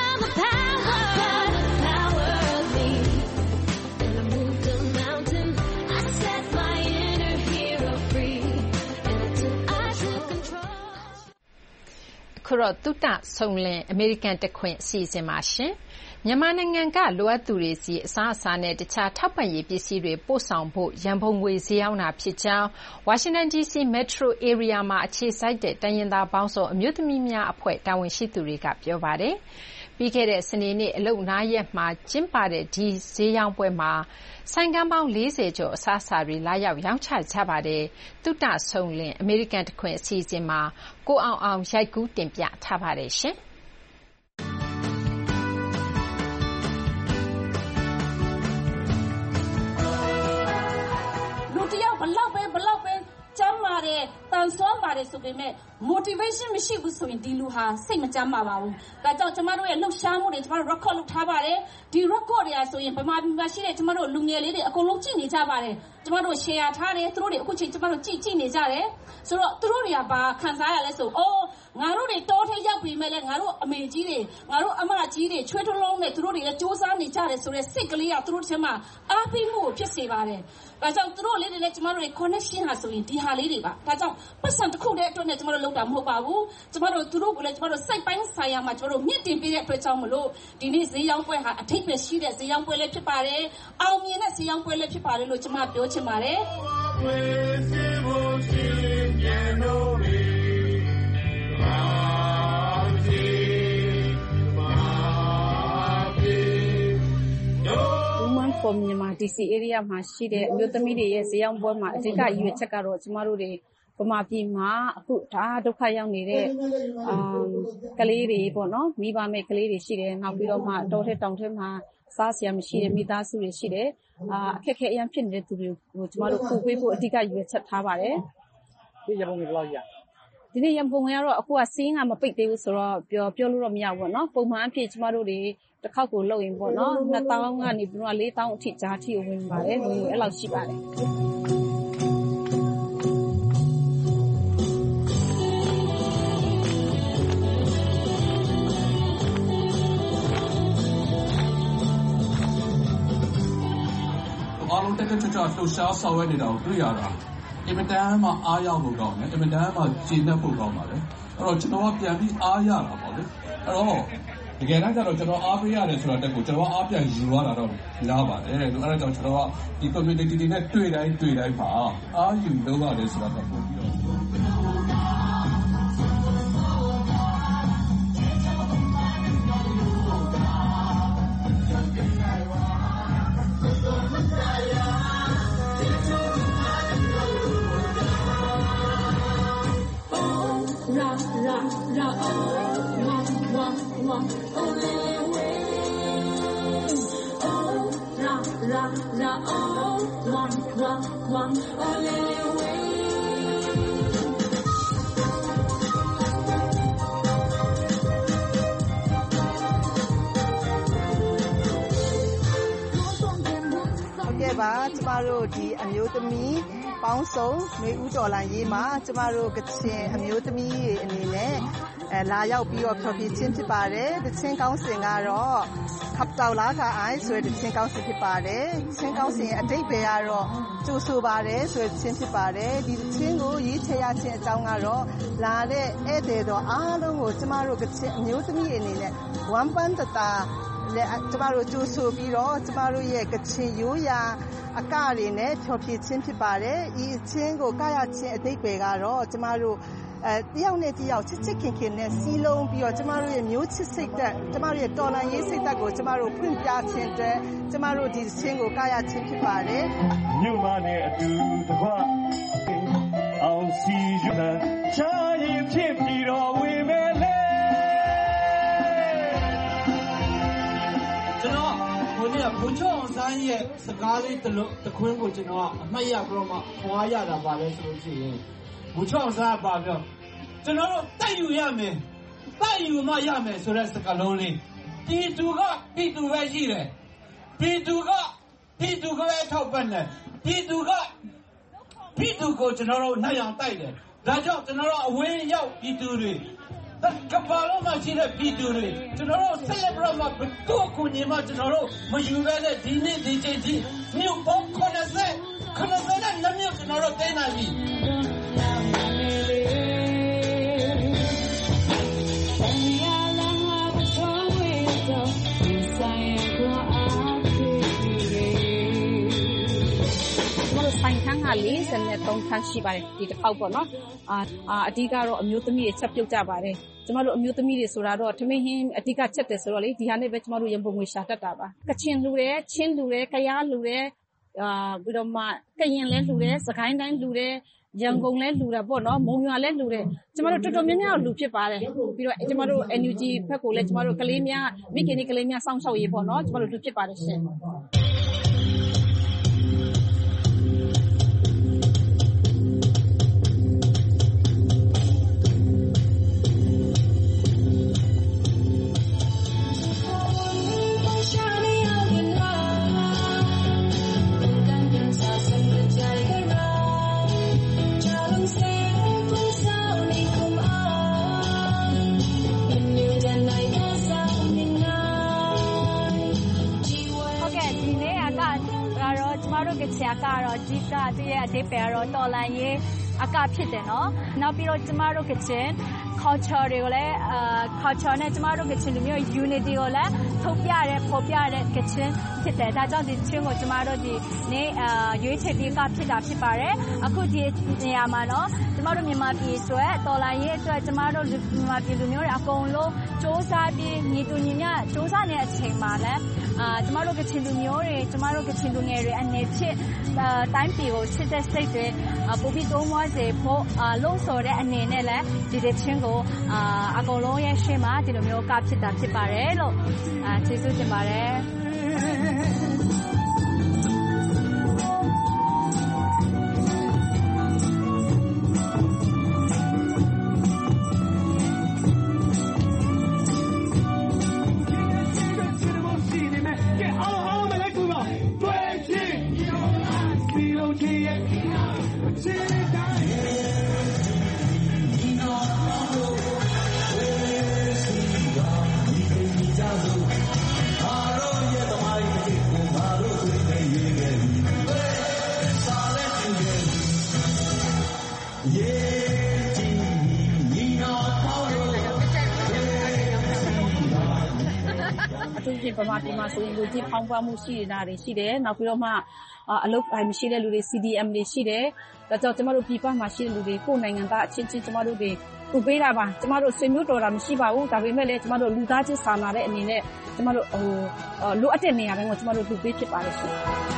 ခုတော့တုတဆုံလင်အမေရိကန်တခွင်အစီအစဉ်မှာရှင်မြန်မာနိုင်ငံကလိုအပ်သူတွေစီအစားအစာနဲ့တခြားထောက်ပံ့ရေးပစ္စည်းတွေပို့ဆောင်ဖို့ရန်ပုံငွေဈေးရောက်တာဖြစ်ကြောင်းဝါရှင်တန် ဒီ စီ Metro Area မှာအခြေစိုက်တဲ့တိုင်းရင်းသားပေါင်းစုံအမျိုးသမီးများအဖွဲ့တာဝန်ရှိသူတွေကပြောပါတယ်ပြီးခဲ့တဲ့စနေနေ့အလုပ်နားရက်မှာကျင်းပတဲ့ဒီဈေးရောင်းပွဲမှာဆိုင်ကန်းပေါင်း၄၀ကျော်အစားအစာတွေလာရောက်ရောင်းချကြပါတယ်တုတဆုံလင်အမေရိကန်တခွင်အစီအစဉ်မှာကိုအောင်အောင်ရိုက်ကူးတင်ပြထားပါတယ်ရှင်လူတယောက်ဘလောက်ပဲဘလောက်ပဲကျမ်းမာတယ်တန်ဆွမ်းပါတယ်တယ်ဆိုပေမဲ့ motivation မရှိဘူးဆိုရင်ဒီလူဟာစိတ်မကြမ်းပါဘူး။ဒါကြောင့်ကျမတို့ရဲ့လှုပ်ရှားမှုတွေကျမတို့ record လုပ်ထားပါတယ်။ဒီ record တွေကဆိုရင်ဗမာပြည်မှာရှိတဲ့ကျမတို့လူငယ်လေးတွေအကုန်လုံးကြည့်နေကြပါတယ်။ကျမတို့ share ထားတယ်သူတို့တွေအခုချိန်ကျမတို့ကြည့်ကြည့်နေကြတယ်။ဆိုတော့သူတို့တွေကဘာခံစားရလဲဆိုအိုးငါတို့တွေတောထဲရောက်ပြီးမဲ့လဲငါတို့အမေကြီးတွေငါတို့အမကြီးတွေချွေးထွလုံးနဲ့သူတို့တွေလည်းစူးစမ်းနေကြတယ်ဆိုတဲ့စိတ်ကလေးကသူတို့ထဲမှာအားပေးမှုကိုဖြစ်စေပါတယ်။ဒါကြောင့်သူတို့လေးတွေနဲ့ကျမတို့တွေ connection ဟာဆိုရင်ဒီဟာလေးတွေပါ။ဒါကြောင့်ပတ်စံတစ်ခုတည်းအတွက်နဲ့ကျမတို့လုပ်တာမဟုတ်ပါဘူး။ကျမတို့သူတို့ကိုလည်းကျမတို့စိတ်ပိုင်းဆိုင်ရာမှာကျမတို့မြင့်တင်ပေးတဲ့အတွက်ကြောင့်မလို့ဒီနေ့ဈေးရောင်းပွဲဟာအထိပ္ပယ်ရှိတဲ့ဈေးရောင်းပွဲလည်းဖြစ်ပါတယ်။အောင်မြင်တဲ့ဈေးရောင်းပွဲလည်းဖြစ်ပါတယ်လို့ကျမပြောချင်ပါတယ်။ပေါ်မြန်မာ ဒီ စီ area မှာရှိတဲ့အမျိုးသမီးတွေရဲ့ဈေးရောင်းပွဲမှာအဓိကရည်ရွယ်ချက်ကတော့ကျမတို့တွေဗမာပြည်မှာအခုဒါဒုက္ခရောက်နေတဲ့အာကလေးတွေပေါ့နော်မိဘမဲ့ကလေးတွေရှိတယ်နောက်ပြီးတော့မှတောထဲတောင်ထဲမှာစားစရာမရှိတဲ့မိသားစုတွေရှိတယ်အာအခက်အခဲအရင်ဖြစ်နေတဲ့သူတွေကိုကျမတို့ပို့ပေးဖို့အဓိကရည်ရွယ်ချက်ထားပါတယ်ဒီရပုံတွေဘယ်လောက်ရဒီနေ့ရပုံတွေကတော့အခုကစီးငါမပိတ်သေးဘူးဆိုတော့ပြောပြောလို့တော့မရဘူးပေါ့နော်ပုံမှန်အဖြစ်ကျမတို့တွေတစ်ခေါက်ကိုလုပ်ရင်ပေါ့နော်နှစ်သောင်းကနေပြီးတော့လေးသောင်းအထိကြားထိဝင်ပါတယ်ဝင်အဲ့လောက်ရှိပါတယ်အားလုံးတက်တက်ကြွကြွလှူရှားဆောင်ရွက်နေတာကိုတွေ့ရတာအင်မတန်မှအားရောက်လို့ကောင်းတယ်အင်မတန်မှကျေနပ်ဖို့ကောင်းပါတယ်အဲ့တော့ကျွန်တော်ကပြန်ပြီးအားရတာပေါ့လေအဲ့တော့တကယ်တမ်းကျတော့ကျွန်တော်အားပေးရတယ်ဆိုတာတက်ကိုကျွန်တော်အားပြန်ယူရတာတော့လားပါတယ်အဲ့ဒါကြောင့်ကျွန်တော်ကဒီ community တွေနဲ့တွေ့တိုင်းတွေ့တိုင်းမှာအားယူလုပ်ရတယ်ဆိုတာတော့ပို့ပြီးတော့ပါကျမတို့ဒီအမျိုးသမီးပေါင်းစုံနှွေဦးတော်လှန်ရေးမှာကျမတို့ကချင်အမျိုးသမီးတွေအနေနဲ့အဲလာရောက်ပြီးတော့ဖျော်ဖြေခြင်းဖြစ်ပါတယ်တချင်းကောင်းစင်ကတော့ခပ်တောက်လာကအိုင်ဆိုတဲ့တချင်းကောင်းစင်ဖြစ်ပါတယ်ချင်းကောင်းစင်အတိတ်ပဲကတော့ကျိုးဆိုပါတယ်ဆိုတဲ့ချင်းဖြစ်ပါတယ်ဒီတချင်းကိုရေးချရခြင်းအကြောင်းကတော့လာတဲ့ဧည့်သည်တော်အားလုံးကိုကျမတို့ကချင်အမျိုးသမီးအနေနဲ့ဝမ်ပန်းတတာและကျမတို့ကြိုးဆိုပြီးတော့ကျမတို့ရဲ့ကချင်ရိုးရာအကတွေနဲ့ဖျော်ဖြေခြင်းဖြစ်ပါတယ်။ဤအချင်းကိုကရခြင်းအတိတ်ပဲကတော့ကျမတို့အဲတယောက်နဲ့တယောက်ချစ်ချစ်ခင်ခင်နဲ့စီးလုံးပြီးတော့ကျမတို့ရဲ့မျိုးချစ်စိတ်သက်ကျမတို့ရဲ့တော်လှန်ရေးစိတ်သက်ကိုကျမတို့ဖွင့်ပြခြင်းအတွက်ကျမတို့ဒီအချင်းကိုကရခြင်းဖြစ်ပါတယ်။မြို့မနဲ့အတူတကွအောင်စီရတဲ့ချာရင်ဖြစ်ပြီးတော့ဝေမဲ့လေကျွန်တော်ဟိုနေ့ကဘုံချောင်းဆိုင်ရဲ့စကားလေးတစ်လုံးတစ်ခွန်းကိုကျွန်တော်အမှတ်ရပြီးတော့မှခွာရတာပါလဲဆိုလို့ရှိရင်ဘုံချောင်းဆိုင်ပါပြောကျွန်တော်တို့တိုက်ယူရမယ်တိုက်ယူမှရမယ်ဆိုတဲ့စကားလုံးလေးပြည်သူကပြည်သူပဲရှိတယ်ပြည်သူကပြည်သူကပဲထောက်ပံ့တယ်ပြည်သူကပြည်သူကိုကျွန်တော်တို့နိုင်အောင်တိုက်တယ်ဒါကြောင့်ကျွန်တော်တို့အဝေးရောက်ပြည်သူတွေကဘာလို့မှရှိတဲ့ပြည်သူတွေကျွန်တော်တို့ဆက်လက်ပြီးတော့ဘယ်သူ့ကိုညီမကျွန်တော်တို့မယူရတဲ့ဒီနေ့ဒီချိန်ထိမြို့ပေါင်း90 90နဲ့နှစ်မြို့ကျွန်တော်တို့တင်းနိုင်ပြီဆိုင်ခန်းကလေးဆယ်နဲ့သုံးခန်းရှိပါတယ်ဒီတစ်ခေါက်ပေါ့နော်အာအဓိကတော့အမျိုးသမီးတွေချက်ပြုတ်ကြပါတယ်ကျမတို့အမျိုးသမီးတွေဆိုတာတော့ထမင်းဟင်းအဓိကချက်တယ်ဆိုတော့လေဒီဟာနဲ့ပဲကျမတို့ရံပုံငွေရှာတတ်တာပါကချင်လူတယ်ချင်းလူတယ်ကယားလူတယ်အာပြီးတော့မှကရင်လဲလူတယ်စကိုင်းတိုင်းလူတယ်ရန်ကုန်လဲလူတာပေါ့နော်မုံရွာလဲလူတယ်ကျမတို့တော်တော်များများလူဖြစ်ပါတယ်ပြီးတော့ကျမတို့ N U G ဘက်ကိုလဲကျမတို့ကလေးများမိခင်တွေကလေးများစောင့်ရှောက်ရေးပေါ့နော်ကျမတို့လူဖြစ်ပါတယ်ရှင်ကချင်ကတော့ဒီကတည်းကအသေးပဲတော့တော်လန်ရေးအကဖြစ်တယ်နော်နောက်ပြီးတော့ကျမတို့ကချင် culture တွေကိုလည်း culture နဲ့ကျမတို့ကချင်လူမျိုး unity ကိုလည်းထုတ်ပြရဲပေါ်ပြရဲကချင်ဖြစ်တယ်ဒါကြောင့်ဒီချင်းကိုကျမတို့ဒီနေ့ရွေးချယ်ပြီးကဖြစ်တာဖြစ်ပါတယ်အခုဒီနေရာမှာနော်ကျမတို့မြန်မာပြည်အတွက်တော်လိုင်းရေးအတွက်ကျမတို့မြန်မာပြည်လူမျိုးတွေအကုန်လုံးစ조사ပြီးညီတူညီမျှစ조사နေတဲ့အချိန်မှာလည်းအာကျမတို့ကချင်လူမျိုးတွေကျမတို့ကချင်လူငယ်တွေအနေဖြစ်တိုင်းပြည်ကိုချစ်တဲ့စိတ်တွေပိုပြီးတိုးမွားစေဖို့လုံဆော်တဲ့အနေနဲ့လည်းဒီတဲ့ချင်းကိုအာအကုန်လုံးရဲ့ရှေ့မှာဒီလိုမျိုးကဖြစ်တာဖြစ်ပါတယ်လို့အာကျေးဇူးတင်ပါတယ်ပမာပြည်မှာဆိုရင်လူကြီးဖောင်းပွားမှုရှိနေတာတွေရှိတယ်နောက်ပြီးတော့မှအလုပ်အမရှိတဲ့လူတွေ C D M တွေရှိတယ်ဒါကြောင့်ကျမတို့ပြည်ပမှာရှိတဲ့လူတွေကိုယ်နိုင်ငံသားအချင်းချင်းကျမတို့တွေပူပေးတာပါကျမတို့ဆွေမျိုးတော်တာမရှိပါဘူးဒါပေမဲ့လည်းကျမတို့လူသားချင်းစာနာတဲ့အနေနဲ့ကျမတို့ဟိုလိုအပ်တဲ့နေရာတိုင်းကိုကျမတို့ပူပေးဖြစ်ပါတယ်ရှင်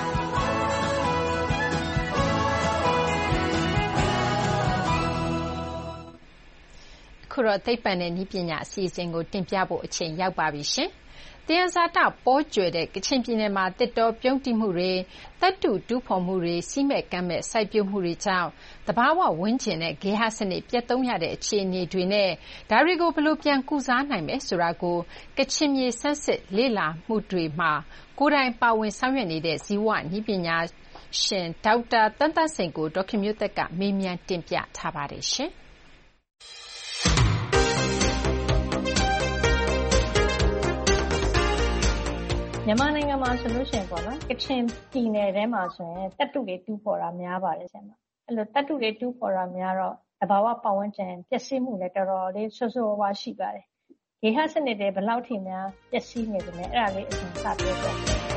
ခုတော့သိပ္ပံနဲ့နည်းပညာအစီအစဉ်ကိုတင်ပြဖို့အချိန်ရောက်ပါပြီရှင်သယံဇာတပေါကြွယ်တဲ့ကချင်ပြည်နယ်မှာတစ်တော်ပြုံးတိမှုတွေသတ္တုတူးဖော်မှုတွေစီးမဲ့ကမ်းမဲ့စိုက်ပျိုးမှုတွေကြောင့်တဘာဝဝန်းကျင်နဲ့ဂေဟစနစ်ပြတ်သုံးရတဲ့အခြေအနေတွေနဲ့ဒါတွေကိုဘယ်လိုပြန်ကုစားနိုင်မယ်ဆိုတာကိုကချင်မြေဆန်းစစ်လေ့လာမှုတွေမှာကိုယ်တိုင်ပါဝင်ဆောင်ရွက်နေတဲ့ဇီဝနည်းပညာရှင်ဒေါက်တာတန်းတန်းစိန်ကိုဒေါခင်မျိုးသက်ကမေးမြန်းတင်ပြထားပါတယ်ရှင်မြန်မာနိုင်ငံမှာဆိုလို့ရှိရင်ပေါ့နော်ကချင်ပြည်နယ်ထဲမှာဆိုရင်တပ်တုတွေတူးဖော်တာများပါတယ်ဆရာမအဲ့လိုတပ်တုတွေတူးဖော်တာများတော့သဘာဝပတ်ဝန်းကျင်ပျက်စီးမှုလည်းတော်တော်လေးဆွဆွဝါးရှိပါတယ်ဂေဟစနစ်တွေဘယ်လောက်ထိများပျက်စီးနေတယ်လဲအဲ့ဒါလေးအရင်စပြောပြ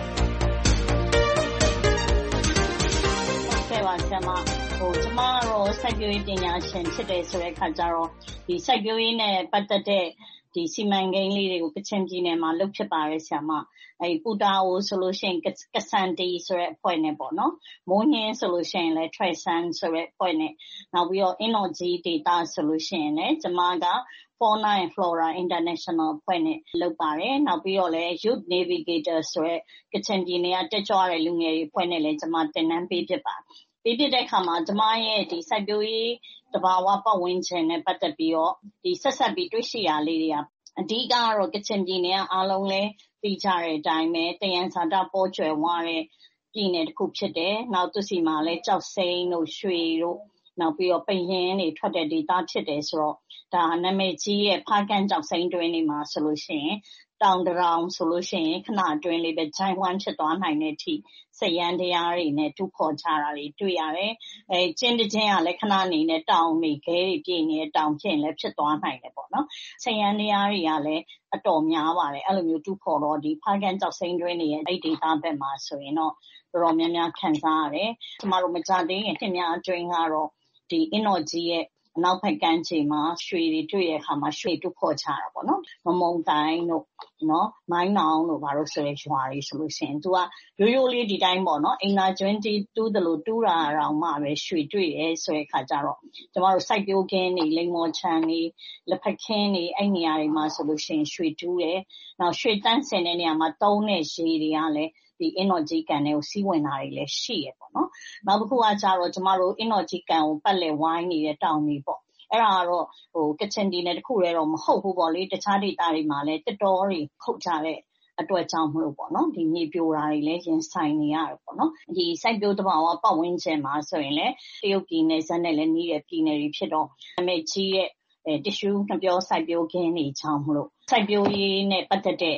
ခဲ့ပါဆရာမဟိုကျမတို့စိုက်ပျိုးရေးပညာရှင်ဖြစ်တယ်ဆိုတဲ့အခါကျတော့ဒီစိုက်ပျိုးရေးနဲ့ပတ်သက်တဲ့ဒီစီမံကိန်းလေးတွေကိုကချင်ပြည်နယ်မှာလုပ်ဖြစ်ပါတယ်ဆရာမအဲပူတာအိုဆိုလို့ရှိရင်ကဆန်တီဆိုတဲ့အဖွဲ့နဲ့ပေါ့နော်မိုးညင်းဆိုလို့ရှိရင်လည်း Tresan ဆိုတဲ့အဖွဲ့နဲ့နောက်ပြီးတော့ Energy Data ဆိုလို့ရှိရင်လည်းကျမက Fauna and Flora International အဖွဲ့နဲ့လုပ်ပါတယ်နောက်ပြီးတော့လည်း Youth Navigator ဆိုတဲ့ကချင်ပြည်နယ်ကတက်ကြွတဲ့လူငယ်တွေအဖွဲ့နဲ့လည်းကျမတင်နန်းပေးဖြစ်ပါပေးဖြစ်တဲ့အခါမှာကျမရဲ့ဒီစိုက်ပျိုးရေးတဘာဝပတ်ဝန်းကျင်နဲ့ပတ်သက်ပြီးတော့ဒီဆက်ဆက်ပြီးတွေ့ရှိရလေးတွေကအဓိကကတော့ကချင်ပြည်နယ်ကအားလုံးလည်းသိကြတဲ့အတိုင်းပဲတယံဇာတပေါ်ကျွယ်ဝတဲ့ပြည်နယ်တစ်ခုဖြစ်တယ်။နောက်သူစီမှာလည်းကြောက်စိမ်းတို့ရွှေတို့နောက်ပြီးတော့ပယင်းတွေထွက်တဲ့ဒေသဖြစ်တယ်ဆိုတော့ဒါနာမည်ကြီးရဲ့ဖားကန့်ကြောက်စိမ်းတွင်းတွေမှာဆိုလို့ရှိရင်တောင်တရောင်ဆိုလို့ရှိရင်ခဏအတွင်းလေးပဲဂျိုင်းဝမ်းဖြစ်သွားနိုင်တဲ့အထိစရန်တရားတွေနဲ့တူခေါ်ကြတာတွေတွေ့ရတယ်။အဲကျင်းတချင်းကလည်းခဏနေနဲ့တောင်နေခဲတွေပြည့်နေတဲ့တောင်ဖြစ်လည်းဖြစ်သွားနိုင်တယ်ပေါ့နော်။စရန်တရားတွေကလည်းအတော်များပါတယ်။အဲ့လိုမျိုးတူခေါ်တော့ဒီဖားကန်ကြောက်စိမ်းတွင်းတွေရဲ့အဲ့ဒီဒေသဘက်မှာဆိုရင်တော့တော်တော်များများခံစားရတယ်။ကျမတို့မကြသေးခင်နှစ်များအတွင်းကတော့ဒီ energy ရဲ့အနောက်ဘက်ကမ်းခြေမှာရွှေတွေတွေ့ရတဲ့အခါမှာရွှေတူခေါ်ကြတာပေါ့နော်မမုံတိုင်းတို့နော်မိုင်းနောင်တို့ဘာလို့ဆိုရဲရွာတွေဆိုလို့ရှိရင် तू ကရိုးရိုးလေးဒီတိုင်းပေါ့နော်အင်နာကျွန်းတီးတူးတယ်လို့တူးတာတော့မှပဲရွှေတွေ့ရဲဆိုတဲ့အခါကျတော့ကျမတို့စိုက်ပျိုးခင်းတွေလိမ္မော်ချမ်းတွေလက်ဖက်ခင်းတွေအဲ့နေရာတွေမှာဆိုလို့ရှိရင်ရွှေတူးတယ်နောက်ရွှေတန်းစင်တဲ့နေရာမှာတုံးတဲ့ရေတွေကလည်းဒီ energy ကန်တွေကိုစီးဝင်တာတွေလည်းရှိရပေါ့နော်နောက်တစ်ခုကကြတော့ကျမတို့ energy ကန်ကိုပတ်လည်ဝိုင်းနေတဲ့တောင်တွေပေါ့အဲ့ဒါကတော့ဟိုကချင်ပြည်နယ်တစ်ခုတည်းတော့မဟုတ်ဘူးပေါ့လေတခြားဒေသတွေမှာလည်းတက်တော်တွေခုတ်ကြတဲ့အတွက်ကြောင့်မလို့ပေါ့နော်ဒီမြေပြိုတာတွေလည်းရင်ဆိုင်နေရတယ်ပေါ့နော်ဒီစိုက်ပျိုးတဘာဝပတ်ဝန်းကျင်မှာဆိုရင်လည်းတရုတ်ပြည်နယ်ဇက်နဲ့လည်းနှီးတဲ့ပြည်နယ်တွေဖြစ်တော့အမေကြီးရဲ့အဲတ िश ူးနှပြောစိုက်ပျိုးခင်းနေချောင်းမလို့စိုက်ပျိုးရေးနဲ့ပတ်သက်တဲ့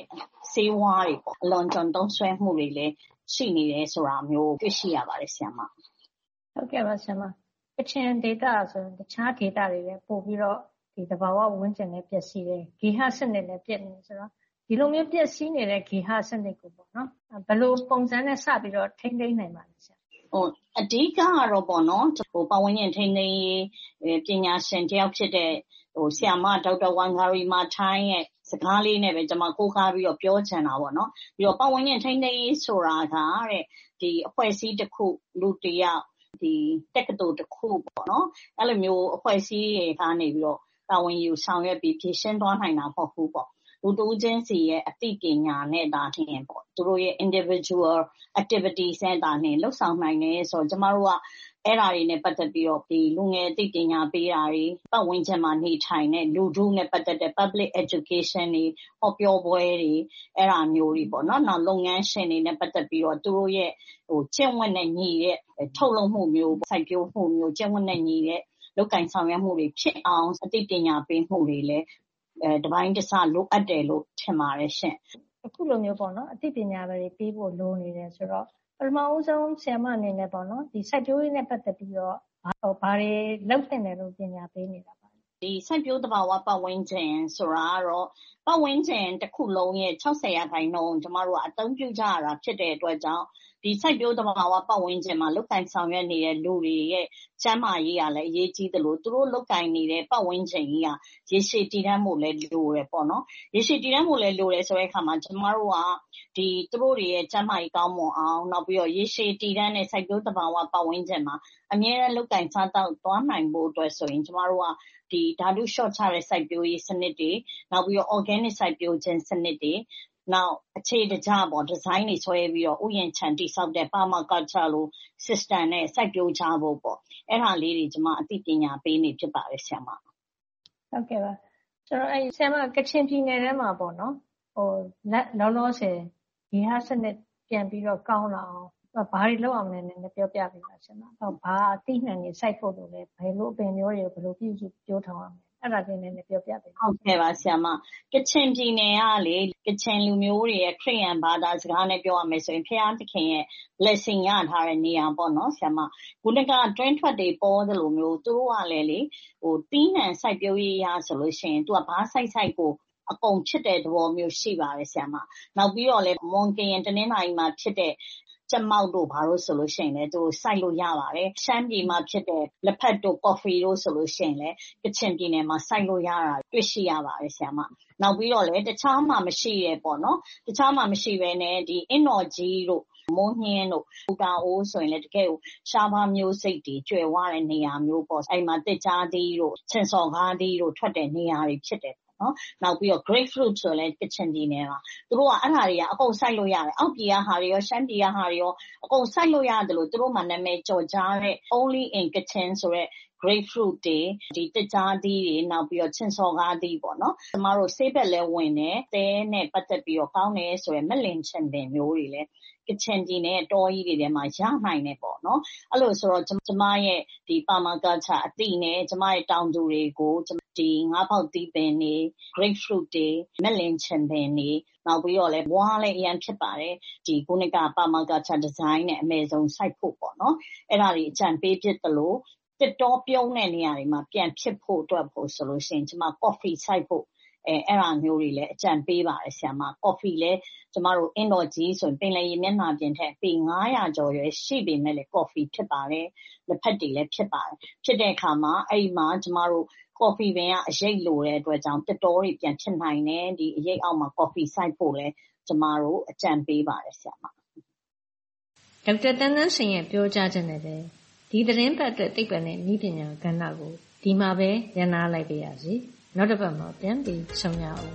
ဆေးဝါးတွေပေါ့အလွန်ကျွံသုံးစွဲမှုတွေလည်းရှိနေတယ်ဆိုတာမျိုးတွေ့ရှိရပါတယ်ဆရာမဟုတ်ကဲ့ပါဆရာမကချင်ဒေတာဆိုရင်တခြားဒေတာတွေလည်းပို့ပြီးတော့ဒီသဘာဝဝန်းကျင်နဲ့ပျက်စီးတယ်ဂေဟစနစ်နဲ့ပြည့်နေဆိုတော့ဒီလိုမျိုးပျက်စီးနေတဲ့ဂေဟစနစ်ကိုပေါ့နော်ဘယ်လိုပုံစံနဲ့စပြီးတော့ထိန်းသိမ်းနိုင်ပါလဲဆရာဟိုအဓိကကတော့ပေါ့နော်ဟိုပတ်ဝန်းကျင်ထိန်းသိမ်းရေးပညာရှင်တယောက်ဖြစ်တဲ့ဟိုဆရာမဒေါက်တာဝမ်ဂါရီမာထိုင်းရဲ့စကားလေးနဲ့ပဲကျွန်မကိုးကားပြီးတော့ပြောချင်တာပေါ့နော်ပြီးတော့ပတ်ဝန်းကျင်ထိန်းသိမ်းရေးဆိုတာကတဲ့ဒီအဖွဲ့အစည်းတစ်ခုလူတယောက်ဒီတက္ကသိုလ်တစ်ခုပေါ့နော်အဲ့လိုမျိုးအဖွဲ့အစည်းတွေကနေပြီးတော့တာဝန်ယူဆောင်ရွက်ပြီးဖြည့်ရှင်းသွားနိုင်တာမဟုတ်ဘူးပေါ့လူတူချင်းစီရဲ့အသိပညာနဲ့ဒါထင်ပေါ့သူတို့ရဲ့ individual activities နဲ့ဒါနဲ့လှုပ်ဆောင်နိုင်တယ်ဆိုတော့ကျမတို့ကအဲ့ဓာတွေနဲ့ပတ်သက်ပြီးတော့ဒီလူငယ်သိပညာပေးတာတွေပတ်ဝန်းကျင်မှာနေထိုင်တဲ့လူထုနဲ့ပတ်သက်တဲ့ public education တွေဟောပြောပွဲတွေအဲ့ဓာမျိုးတွေပေါ့နော်နောက်လုပ်ငန်းရှင်တွေနဲ့ပတ်သက်ပြီးတော့သူတို့ရဲ့ဟိုကျင့်ဝတ်နဲ့ညီတဲ့ထုတ်လုပ်မှုမျိုးစိုက်ပျိုးမှုမျိုးကျင့်ဝတ်နဲ့ညီတဲ့လုပ်ကင်ဆောင်ရွက်မှုတွေဖြစ်အောင်အသိပညာပေးမှုတွေလည်းအဲတပိုင်းတစလိုအပ်တယ်လို့ထင်ပါတယ်ရှင်အခုလိုမျိုးပေါ့နော်အသိပညာပဲပေးဖို့လိုနေတယ်ဆိုတော့ပထမဦးဆုံးဆရာမအနေနဲ့ပေါ့နော်ဒီစိုက်ပျိုးရေးနဲ့ပတ်သက်ပြီးတော့ဘာတွေလုပ်သင့်တယ်လို့ပညာပေးနေတာပါဒီစိုက်ပျိုးသဘာဝပတ်ဝန်းကျင်ဆိုတာကတော့ပတ်ဝန်းကျင်တစ်ခုလုံးရဲ့၆၀ရာခိုင်နှုန်းကျမတို့ကအသုံးပြုကြရတာဖြစ်တဲ့အတွက်ကြောင့်ဒီစိုက်ပျိုးသဘာဝပတ်ဝန်းကျင်မှာလုတ်ကင်ဆောင်ရွက်နေတဲ့လူတွေရဲ့ကျန်းမာရေးကလည်းအရေးကြီးတယ်လို့သူတို့လုတ်ကင်နေတဲ့ပတ်ဝန်းကျင်ကြီးကရေရှည်တည်တံ့မှုလည်းလိုတယ်ပေါ့နော်ရေရှည်တည်တံ့မှုလည်းလိုတယ်ဆိုတဲ့အခါမှာကျမတို့ကဒီသူတို့တွေရဲ့ကျန်းမာရေးကောင်းမွန်အောင်နောက်ပြီးတော့ရေရှည်တည်တံ့တဲ့စိုက်ပျိုးသဘာဝပတ်ဝန်းကျင်မှာအမြဲတမ်းလုတ်ကင်စားတော့သွားနိုင်ဖို့အတွက်ဆိုရင်ကျမတို့ကဒီဓာတုလျှော့ချတဲ့စိုက်ပျိုးရေးစနစ်တွေနောက်ပြီးတော့ organic စိုက်ပျိုးခြင်းစနစ်တွေနောက်အခြေတကျပေါ့ဒီဇိုင်းတွေဆွဲပြီးတော့ဥယျာဉ်ခြံတိဆောက်တဲ့ permaculture လို့ system နဲ့စိုက်ပျိုးကြဖို့ပေါ့အဲ့ဒါလေးတွေကျွန်မအသိပညာပေးနေဖြစ်ပါတယ်ဆရာမဟုတ်ကဲ့ပါကျွန်တော်အဲ့ဆရာမကချင်ပြည်နယ်ထဲမှာပေါ့နော်ဟိုလောလောဆယ်ဒီဟာစနစ်ပြန်ပြီးတော့ကောင်းလာအောင်ဘာတွေလုပ်အောင်လဲနည်းနည်းပြောပြပေးပါဆရာမဟုတ်ဘာအသိဉာဏ်တွေစိုက်ဖို့လို့လဲဘယ်လိုအပင်မျိုးတွေကိုဘယ်လိုပြုစုပြောထောင်အောင်အဲ့ဒါလေးနည်းနည်းပြောပြပေးဟုတ်ကဲ့ပါဆရာမကချင်ပြည်နယ်ကလေကချင်လူမျိုးတွေရဲ့ခရစ်ယာန်ဘာသာစကားနဲ့ပြောရမယ်ဆိုရင်ဖျားသခင်ရဲ့ blessing ရထားတဲ့နေရာပေါ့နော်ဆရာမခုနက train ထွက်တွေပေါ်သလိုမျိုးသူတို့ကလည်းလေဟိုတီးနှံစိုက်ပျိုးရေးရဆိုလို့ရှိရင်သူကဘာစိုက်စိုက်ကိုအကုန်ဖြစ်တဲ့သဘောမျိုးရှိပါတယ်ဆရာမနောက်ပြီးတော့လေမွန်ကရင်တနင်္လာရီမှာဖြစ်တဲ့ကျမောက်တို့ဘာလို့ဆိုလို့ရှိရင်လည်းသူစိုက်လို့ရပါတယ်ရှမ်းပြည်မှာဖြစ်တဲ့လက်ဖက်တို့ကော်ဖီတို့ဆိုလို့ရှိရင်လည်းကချင်ပြည်နယ်မှာစိုက်လို့ရတာတွေ့ရှိရပါတယ်ဆရာမနောက်ပြီးတော့လည်းတခြားမှမရှိရပေါ့နော်တခြားမှမရှိဘဲနဲ့ဒီအင်နော်ကြီးတို့မိုးညင်းတို့ပူတာအိုးဆိုရင်လည်းတကယ်ကိုရှားပါမျိုးစိတ်တွေကျွယ်ဝတဲ့နေရာမျိုးပေါ့အဲ့မှာတစ်ကြားသီးတို့ချင်စော်ကားသီးတို့ထွက်တဲ့နေရာတွေဖြစ်တယ်နော်နောက်ပြီးတော့ grapefruit ဆိုလည်းကချင်ပြည်နယ်မှာသူတို့ကအဲ့ဟာတွေကအကုန်စိုက်လို့ရတယ်အောက်ပြည်ကဟာတွေရောရှမ်းပြည်ကဟာတွေရောအကုန်စိုက်လို့ရတယ်လို့သူတို့မှနာမည်ကျော်ကြားတဲ့ only in Kachin ဆိုတဲ့ grapefruit တွေဒီတစ်ကြားသီးတွေနောက်ပြီးတော့ချင်စော်ကားသီးပေါ့နော်ကျမတို့ဆေးဘက်လဲဝင်တယ်သဲနဲ့ပတ်သက်ပြီးတော့ကောင်းတယ်ဆိုရယ်မလင်ချင်ပင်မျိုးတွေလဲကချင်ပြည်နယ်တောကြီးတွေထဲမှာရနိုင်တယ်ပေါ့နော်အဲ့လိုဆိုတော့ကျမရဲ့ဒီ permaculture အတိနဲ့ကျမရဲ့တောင်သူတွေကိုဒီငါးပေါက်သီးပင်တွေ grapefruit တွေမလင်ချင်ပင်တွေနောက်ပြီးတော့လဲဘွားလည်းအရင်ဖြစ်ပါတယ်ဒီခုနက permaculture design နဲ့အမေဆုံးစိုက်ဖို့ပေါ့နော်အဲ့ဒါတွေအကြံပေးဖြစ်သလိုတစ်တော်ပြုံးတဲ့နေရာတွေမှာပြန်ဖြစ်ဖို့အတွက်ဖို့ဆိုလို့ရှိရင်ကျမ coffee စိုက်ဖို့အဲအဲ့ဒါမျိုးတွေလည်းအကြံပေးပါတယ်ဆရာမ coffee လည်းကျမတို့အင်ဒိုကြီးဆိုရင်ပင်လယ်ရေမျက်နှာပြင်ထက်ပေငါးရာကျော်ရွယ်ရှိပေမဲ့လည်း coffee ဖြစ်ပါတယ်လက်ဖက်တွေလည်းဖြစ်ပါတယ်ဖြစ်တဲ့အခါမှာအဲ့ဒီမှာကျမတို့ coffee ပင်ကအရိပ်လိုတဲ့အတွက်ကြောင့်တစ်တော်တွေပြန်ဖြစ်နိုင်တယ်ဒီအရိပ်အောက်မှာ coffee စိုက်ဖို့လည်းကျမတို့အကြံပေးပါတယ်ဆရာမဒေါက်တာတန်းတန်းရှင်ရဲ့ပြောကြားချက်နဲ့ပဲဒီသတင်းပတ်အတွက်သိပ္ပံနဲ့နည်းပညာကဏ္ဍကိုဒီမှာပဲရန်နာလိုက်ပါရစေနောက်တစ်ပတ်မှာပြန်ပြီးဆုံရအောင်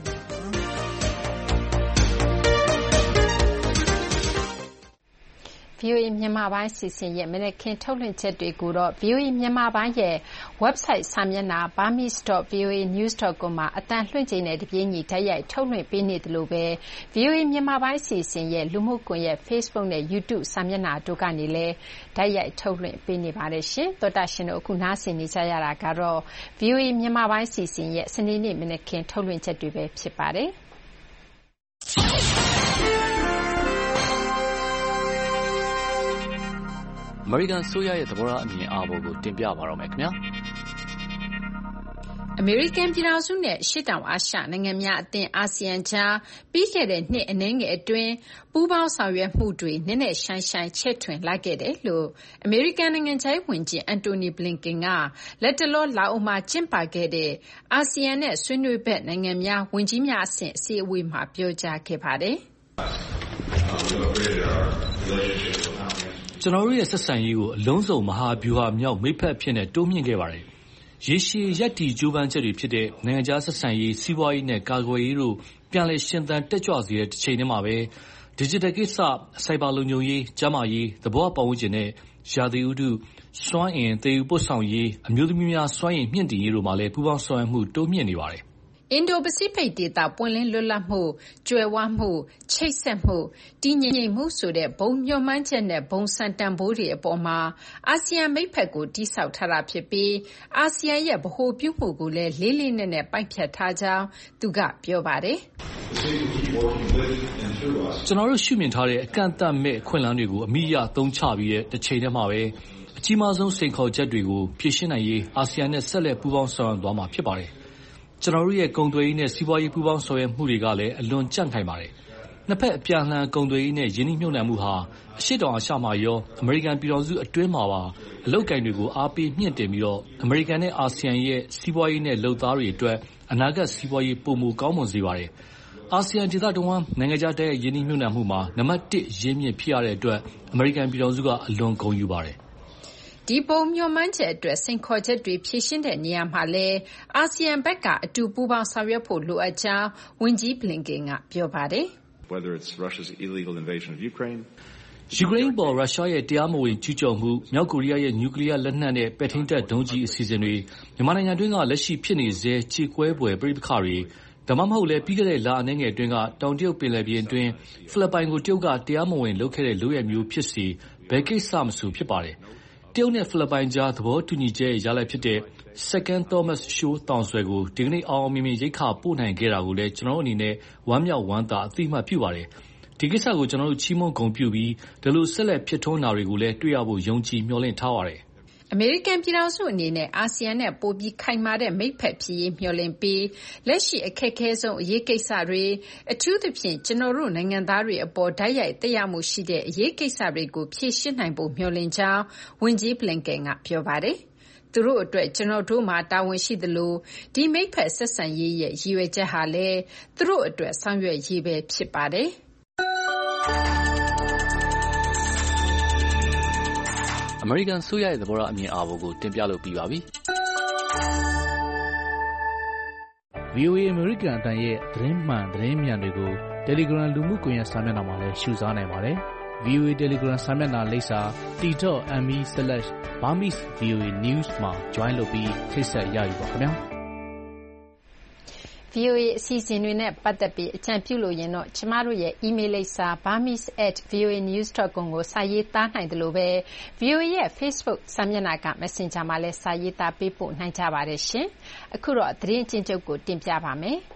ဗီအိုအေမြန်မာပိုင်းစီစဉ်ရဲ့မနက်ခင်းထုတ်လွှင့်ချက်တွေကိုတော့ ဗီအိုအေမြန်မာပိုင်းရဲ့ website စာမျက်နှာ burmese dot v o a news dot com မှာအတန်လွှင့်ချိန်နဲ့တပြေးညီတိုက်ရိုက်ထုတ်လွှင့်ပေးနေတယ်လို့ပဲ ဗီအိုအေမြန်မာပိုင်းစီစဉ်ရဲ့လူမှုကွန်ရက် Facebook နဲ့ YouTube စာမျက်နှာတို့ကနေလည်းတိုက်ရိုက်ထုတ်လွှင့်ပေးနေပါတယ်ရှင်။သောတာရှင်တို့အခုနားဆင်နေကြရတာကတော့ ဗီအိုအေမြန်မာပိုင်းစီစဉ်ရဲ့စနေနေ့မနက်ခင်းထုတ်လွှင့်ချက်တွေပဲဖြစ်ပါတယ်။မေရိကန်ဆိုရရဲ့သဘောထားအမြင်အာဘော်ကိုတင်ပြပါတော့မယ်ခင်ဗျာအမေရိကန်ပြည်ထောင်စုနဲ့ရှေ့တောင်အာရှနိုင်ငံများအသင်းအာဆီယံကြားပြီးခဲ့တဲ့နှစ်အနည်းငယ်အတွင်းပူးပေါင်းဆောင်ရွက်မှုတွေနည်းနည်းရှိုင်းရှိုင်းချဲ့ထွင်လာခဲ့တယ်လို့အမေရိကန်နိုင်ငံခြားရေးဝန်ကြီးအန်တိုနီဘလင်ကန်ကလက်တလောလာအိုမှာကျင်းပခဲ့တဲ့အာဆီယံနဲ့ဆွေးနွေးဘက်နိုင်ငံများဝန်ကြီးများအဆင့်အစည်းအဝေးမှာပြောကြားခဲ့ပါတယ်ကျွန်တော်တို့ရဲ့ဆက်ဆံရေးကိုအလုံးစုံမဟာဗျူဟာမြောက်မိတ်ဖက်ဖြစ်နေတိုးမြင့်ခဲ့ပါတယ်ရေရှည်ရက်တီကြိုးပမ်းချက်တွေဖြစ်တဲ့နိုင်ငံခြားဆက်ဆံရေးစီးပွားရေးနဲ့ကာကွယ်ရေးတို့ပြန်လည်ရှင်သန်တက်ကြွစေတဲ့တစ်ချိန်တည်းမှာပဲ digital ကိစ္စစိုက်ဘာလုံခြုံရေးကျန်းမာရေးသဘောပတ်ဝန်းကျင်နဲ့ရာသီဥတုစွမ်းအင်သယ်ယူပို့ဆောင်ရေးအမျိုးသမီးများစွမ်းရည်မြင့်တင်ရေးတို့မှာလည်းပူးပေါင်းဆောင်ရွက်မှုတိုးမြင့်နေပါတယ်အင်ဒိုပစိဖိတ်ဒေသပွင့်လင်းလွတ်လပ်မှုကြွယ်ဝမှုချိတ်ဆက်မှုတည်ငြိမ်မှုဆိုတဲ့ဘုံညွှန်မှန်းချက်နဲ့ဘုံစံတန်ဖိုးတွေအပေါ်မှာအာဆီယံမိတ်ဖက်ကိုတိဆောက်ထားတာဖြစ်ပြီးအာဆီယံရဲ့ဗဟိုပြုမှုကိုလည်းလေးလေးနက်နက်ပိုက်ဖြတ်ထားကြောင်းသူကပြောပါတယ်ကျွန်တော်တို့ရှုမြင်ထားတဲ့အကန့်အသတ်မဲ့အခွင့်အလမ်းတွေကိုအမိအရသုံးချပြီးတဲ့တစ်ချိန်တည်းမှာပဲအကြီးမားဆုံးစိန်ခေါ်ချက်တွေကိုဖြေရှင်းနိုင်ရေးအာဆီယံနဲ့ဆက်လက်ပူးပေါင်းဆောင်ရွက်သွားမှာဖြစ်ပါတယ်ကျွန်တော်တို့ရဲ့ကုန်သွယ်ရေးနဲ့စီးပွားရေးပူးပေါင်းဆောင်ရွက်မှုတွေကလည်းအလွန်ကြန့်ခိုင်ပါတယ်။နှစ်ဖက်အပြန်အလှန်ကုန်သွယ်ရေးနဲ့ယင်းနှိမ့်ညွှန်နှံမှုဟာအရှိတောင်အာရှမှာရောအမေရိကန်ပြည်ထောင်စုအတွင်းမှာပါအလုပ်ကိုင်တွေကိုအားပေးမြင့်တင်ပြီးတော့အမေရိကန်နဲ့အာဆီယံရဲ့စီးပွားရေးနဲ့လုပ်သားတွေအတွက်အနာဂတ်စီးပွားရေးပုံမူကောင်းမွန်စေပါတယ်။အာဆီယံဒေသတွင်းနိုင်ငံခြားတဲ့ယင်းနှိမ့်ညွှန်နှံမှုမှာနံပါတ်တစ်ရင်းမြစ်ဖြစ်ရတဲ့အတွက်အမေရိကန်ပြည်ထောင်စုကအလွန်ဂုဏ်ယူပါတယ်ဒီပုံမျှော်မှန်းချက်အတွက်စိန်ခေါ်ချက်တွေဖြေရှင်းတဲ့နေရာမှာလည်းအာဆီယံဘက်ကအတူပူးပေါင်းဆောင်ရွက်ဖို့လိုအပ်ကြောင်းဝန်ကြီးဘလင်ကန်ကပြောပါတယ်ယူကရိန်းပေါ်ရုရှားရဲ့တရားမဝင်ကျူးကျော်မှုမြောက်ကိုရီးယားရဲ့နျူကလ িয়ার လက်နက်နဲ့ပဲ့ထိန်းတပ်ဒုံးကျည်အစီအစဉ်တွေမြန်မာနိုင်ငံတွင်းကလက်ရှိဖြစ်နေစေခြေကွဲပွဲပြိပခါတွေဒါမှမဟုတ်လည်းပြီးခဲ့တဲ့လအနည်းငယ်အတွင်းကတောင်တရုတ်ပင်လယ်ပြင်အတွင်းဖိလစ်ပိုင်ကိုတရုတ်ကတရားမဝင်လုပ်ခဲ့တဲ့လုပ်ရမျိုးဖြစ်စီဘယ်ကိစ္စမဆိုဖြစ်ပါတယ်တရုတ်နဲ့ဖိလစ်ပိုင်ကြားသဘောတူညီချက်ရလဒ်ဖြစ်တဲ့ Second Thomas Shoal တောင်ဆွယ်ကိုဒီကနေ့အောင်အောင်မြင်မြင်ရိတ်ခါပို့နိုင်ခဲ့တာကိုလည်းကျွန်တော်တို့အနေနဲ့ဝမ်းမြောက်ဝမ်းသာအသိအမှတ်ပြုပါတယ်ဒီကိစ္စကိုကျွန်တော်တို့ချီးမွမ်းဂုဏ်ပြုပြီးဒီလိုဆက်လက်ဖြစ်ထွန်းတာတွေကိုလည်းတွေ့ရဖို့ယုံကြည်မျှော်လင့်ထားပါတယ်အမေရိကန်ပြည်ထောင်စုအနေနဲ့အာဆီယံနဲ့ပိုပြီးခိုင်မာတဲ့မိတ်ဖက်ဖြစ်ရေးမျှော်လင့်ပြီးလက်ရှိအခက်အခဲဆုံးအရေးကိစ္စတွေအထူးသဖြင့်ကျွန်တော်တို့နိုင်ငံသားတွေအပေါ်ဓာတ်ရိုက်သက်ရောက်မှုရှိတဲ့အရေးကိစ္စတွေကိုဖြေရှင်းနိုင်ဖို့မျှော်လင့်ကြောင်းဝန်ကြီးဘလင်ကန်ကပြောပါတယ်သူတို့အတွက်ကျွန်တော်တို့မှာတာဝန်ရှိသလိုဒီမိတ်ဖက်ဆက်ဆံရေးရဲ့ရည်ရွယ်ချက်ဟာလည်းသူတို့အတွက်ဆောင်ရွက်ရေးပဲဖြစ်ပါတယ်အမေရိကန်ဆိုရရဲ့သဘောထားအမြင်အာဘော်ကိုတင်ပြလို့ပြီးပါပြီ။ဗွီအိုအေ အမေရိကန်အသံရဲ့သတင်းမှန်သတင်းမြန်တွေကို Telegram လူမှုကွန်ရက်စာမျက်နှာမှာလည်းရှုစားနိုင်ပါတယ်။ ဗွီအိုအေ Telegram စာမျက်နှာလိပ်စာ t dot m e slash burmese voa news မှာ join လုပ်ပြီးထိတ်ဆက်ရယူပါခင်ဗျာ။ဗွီအိုအေ အစီအစဉ်တွေနဲ့ပတ်သက်ပြီးအကြံပြုလိုရင်တော့ကျမတို့ရဲ့ email လိပ်စာ burmese at voa news dot com ကိုစာရေးသားနိုင်တယ်လို့ပဲ ဗွီအိုအေ ရဲ့ Facebook စာမျက်နှာက Messenger မှာလည်းစာရေးသားပေးပို့နိုင်ကြပါတယ်ရှင်။အခုတော့သတင်းအကျဉ်းချုပ်ကိုတင်ပြပါမယ်။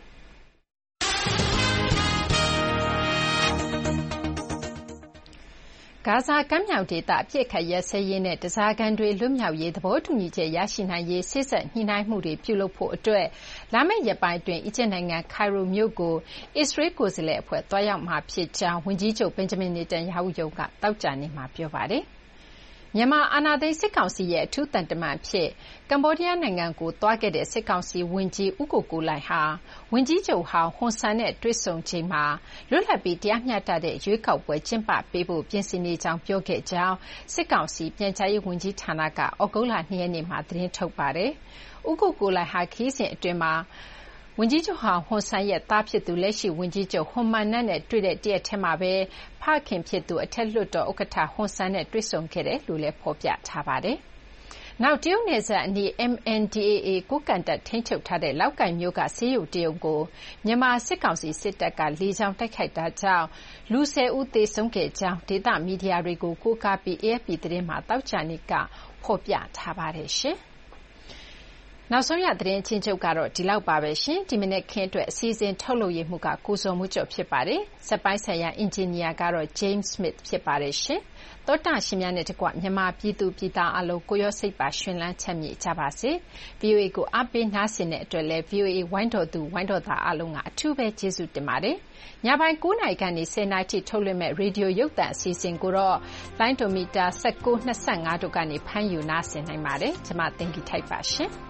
ဂါဇာကမ်းမြောင်ဒေသအပစ်အခတ်ရပ်စဲရေးနဲ့ဓားစာခံတွေလွတ်မြောက်ရေးသဘောတူညီချက်ရရှိနိုင်ရေးစေ့စပ်ညှိနှိုင်းမှုတွေပြုလုပ်ဖို့အတွက်လာမယ့်ရက်ပိုင်းအတွင်းအီဂျစ်နိုင်ငံကိုင်ရိုမြို့ကိုအစ္စရေးကိုယ်စားလှယ်အဖွဲ့သွားရောက်မှာဖြစ်ကြောင်းဝန်ကြီးချုပ်ဘင်ဂျမင်နေတန်ယာဟုရုံးကသောကြာနေ့မှာပြောပါတယ်။မြန်မာအာဏာသိမ်းစစ်ကောင်စီရဲ့အထူးသံတမန်အဖြစ်ကမ္ဘောဒီးယားနိုင်ငံကိုသွားခဲ့တဲ့စစ်ကောင်စီဝန်ကြီးဦးကိုကိုလှိုင်ဟာဝန်ကြီးချုပ်ဟောင်းဟွန်ဆန်နဲ့တွေ့ဆုံချိန်မှာလွတ်လပ်ပြီးတရားမျှတတဲ့ရွေးကောက်ပွဲကျင်းပပေးဖို့ပြင်ဆင်နေကြောင်းပြောခဲ့ကြောင်းစစ်ကောင်စီပြန်ကြားရေးဝန်ကြီးဌာနကဩဂုတ်လ၂ရက်နေ့မှာသတင်းထုတ်ပါတယ်။ဦးကိုကိုလှိုင်ဟာခရီးစဉ်အတွင်းမှာဝန်ကြီးချုပ်ဟောင်းဟွန်ဆန်ရဲ့သားဖြစ်သူလက်ရှိဝန်ကြီးချုပ်ဟွန်မာနတ်နဲ့တွေ့တဲ့တရက်ထဲမှာပဲဖခင်ဖြစ်သူအထက်လွှတ်တော်ဥက္ကဋ္ဌဟွန်ဆန်နဲ့တွေ့ဆုံခဲ့တယ်လို့လည်းဖော်ပြထားပါတယ်။နောက်တရုတ်နယ်စပ်အနီး M N D A A ကိုးကန့်တပ်ထိန်းချုပ်ထားတဲ့လောက်ကိုင်မြို့ကဆေးရုံတရုံကိုမြန်မာစစ်ကောင်စီစစ်တပ်ကလေကြောင်းတိုက်ခိုက်တာကြောင့်လူ၁၀ဦးသေဆုံးခဲ့ကြောင်းဒေသမီဒီယာတွေကိုကိုးကားပြီး A F P သတင်းမှာသောကြာနေ့ကဖော်ပြထားပါတယ်ရှင်။နောက်ဆုံးရသတင်းချင်းချုပ်ကတော့ဒီလောက်ပါပဲရှင်ဒီမိနစ်ခင်းအတွက်အစီအစဉ်ထုတ်လုပ်ရမှုကကိုစုံမှုကျော်ဖြစ်ပါတယ်စက်ပိုင်းဆိုင်ရာအင်ဂျင်နီယာကတော့ James Smith ဖြစ်ပါတယ်ရှင်သောတာရှင်များနဲ့တကွမြန်မာပြည်သူပြည်သားအလုံးကိုရောစိတ်ပါရှင်လန်းချမ်းမြေ့ကြပါစေ ဗွီအိုအေ ကိုအားပေးနားဆင်တဲ့အတွက်လည်း ဗွီအိုအေ ဝိုင်းတော်သူဝိုင်းတော်သားအလုံးကအထူးပဲကျေးဇူးတင်ပါတယ်ညပိုင်း9နာရီကနေ10နာရီထိထုတ်လွှင့်မဲ့ရေဒီယိုရုပ်သံအစီအစဉ်ကိုတော့လိုင်းဒိုမီတာ၁၉ ၂၅တို့ကနေဖမ်းယူနားဆင်နိုင်ပါတယ်ကျွန်မတင်ကြထိုက်ပါရှင်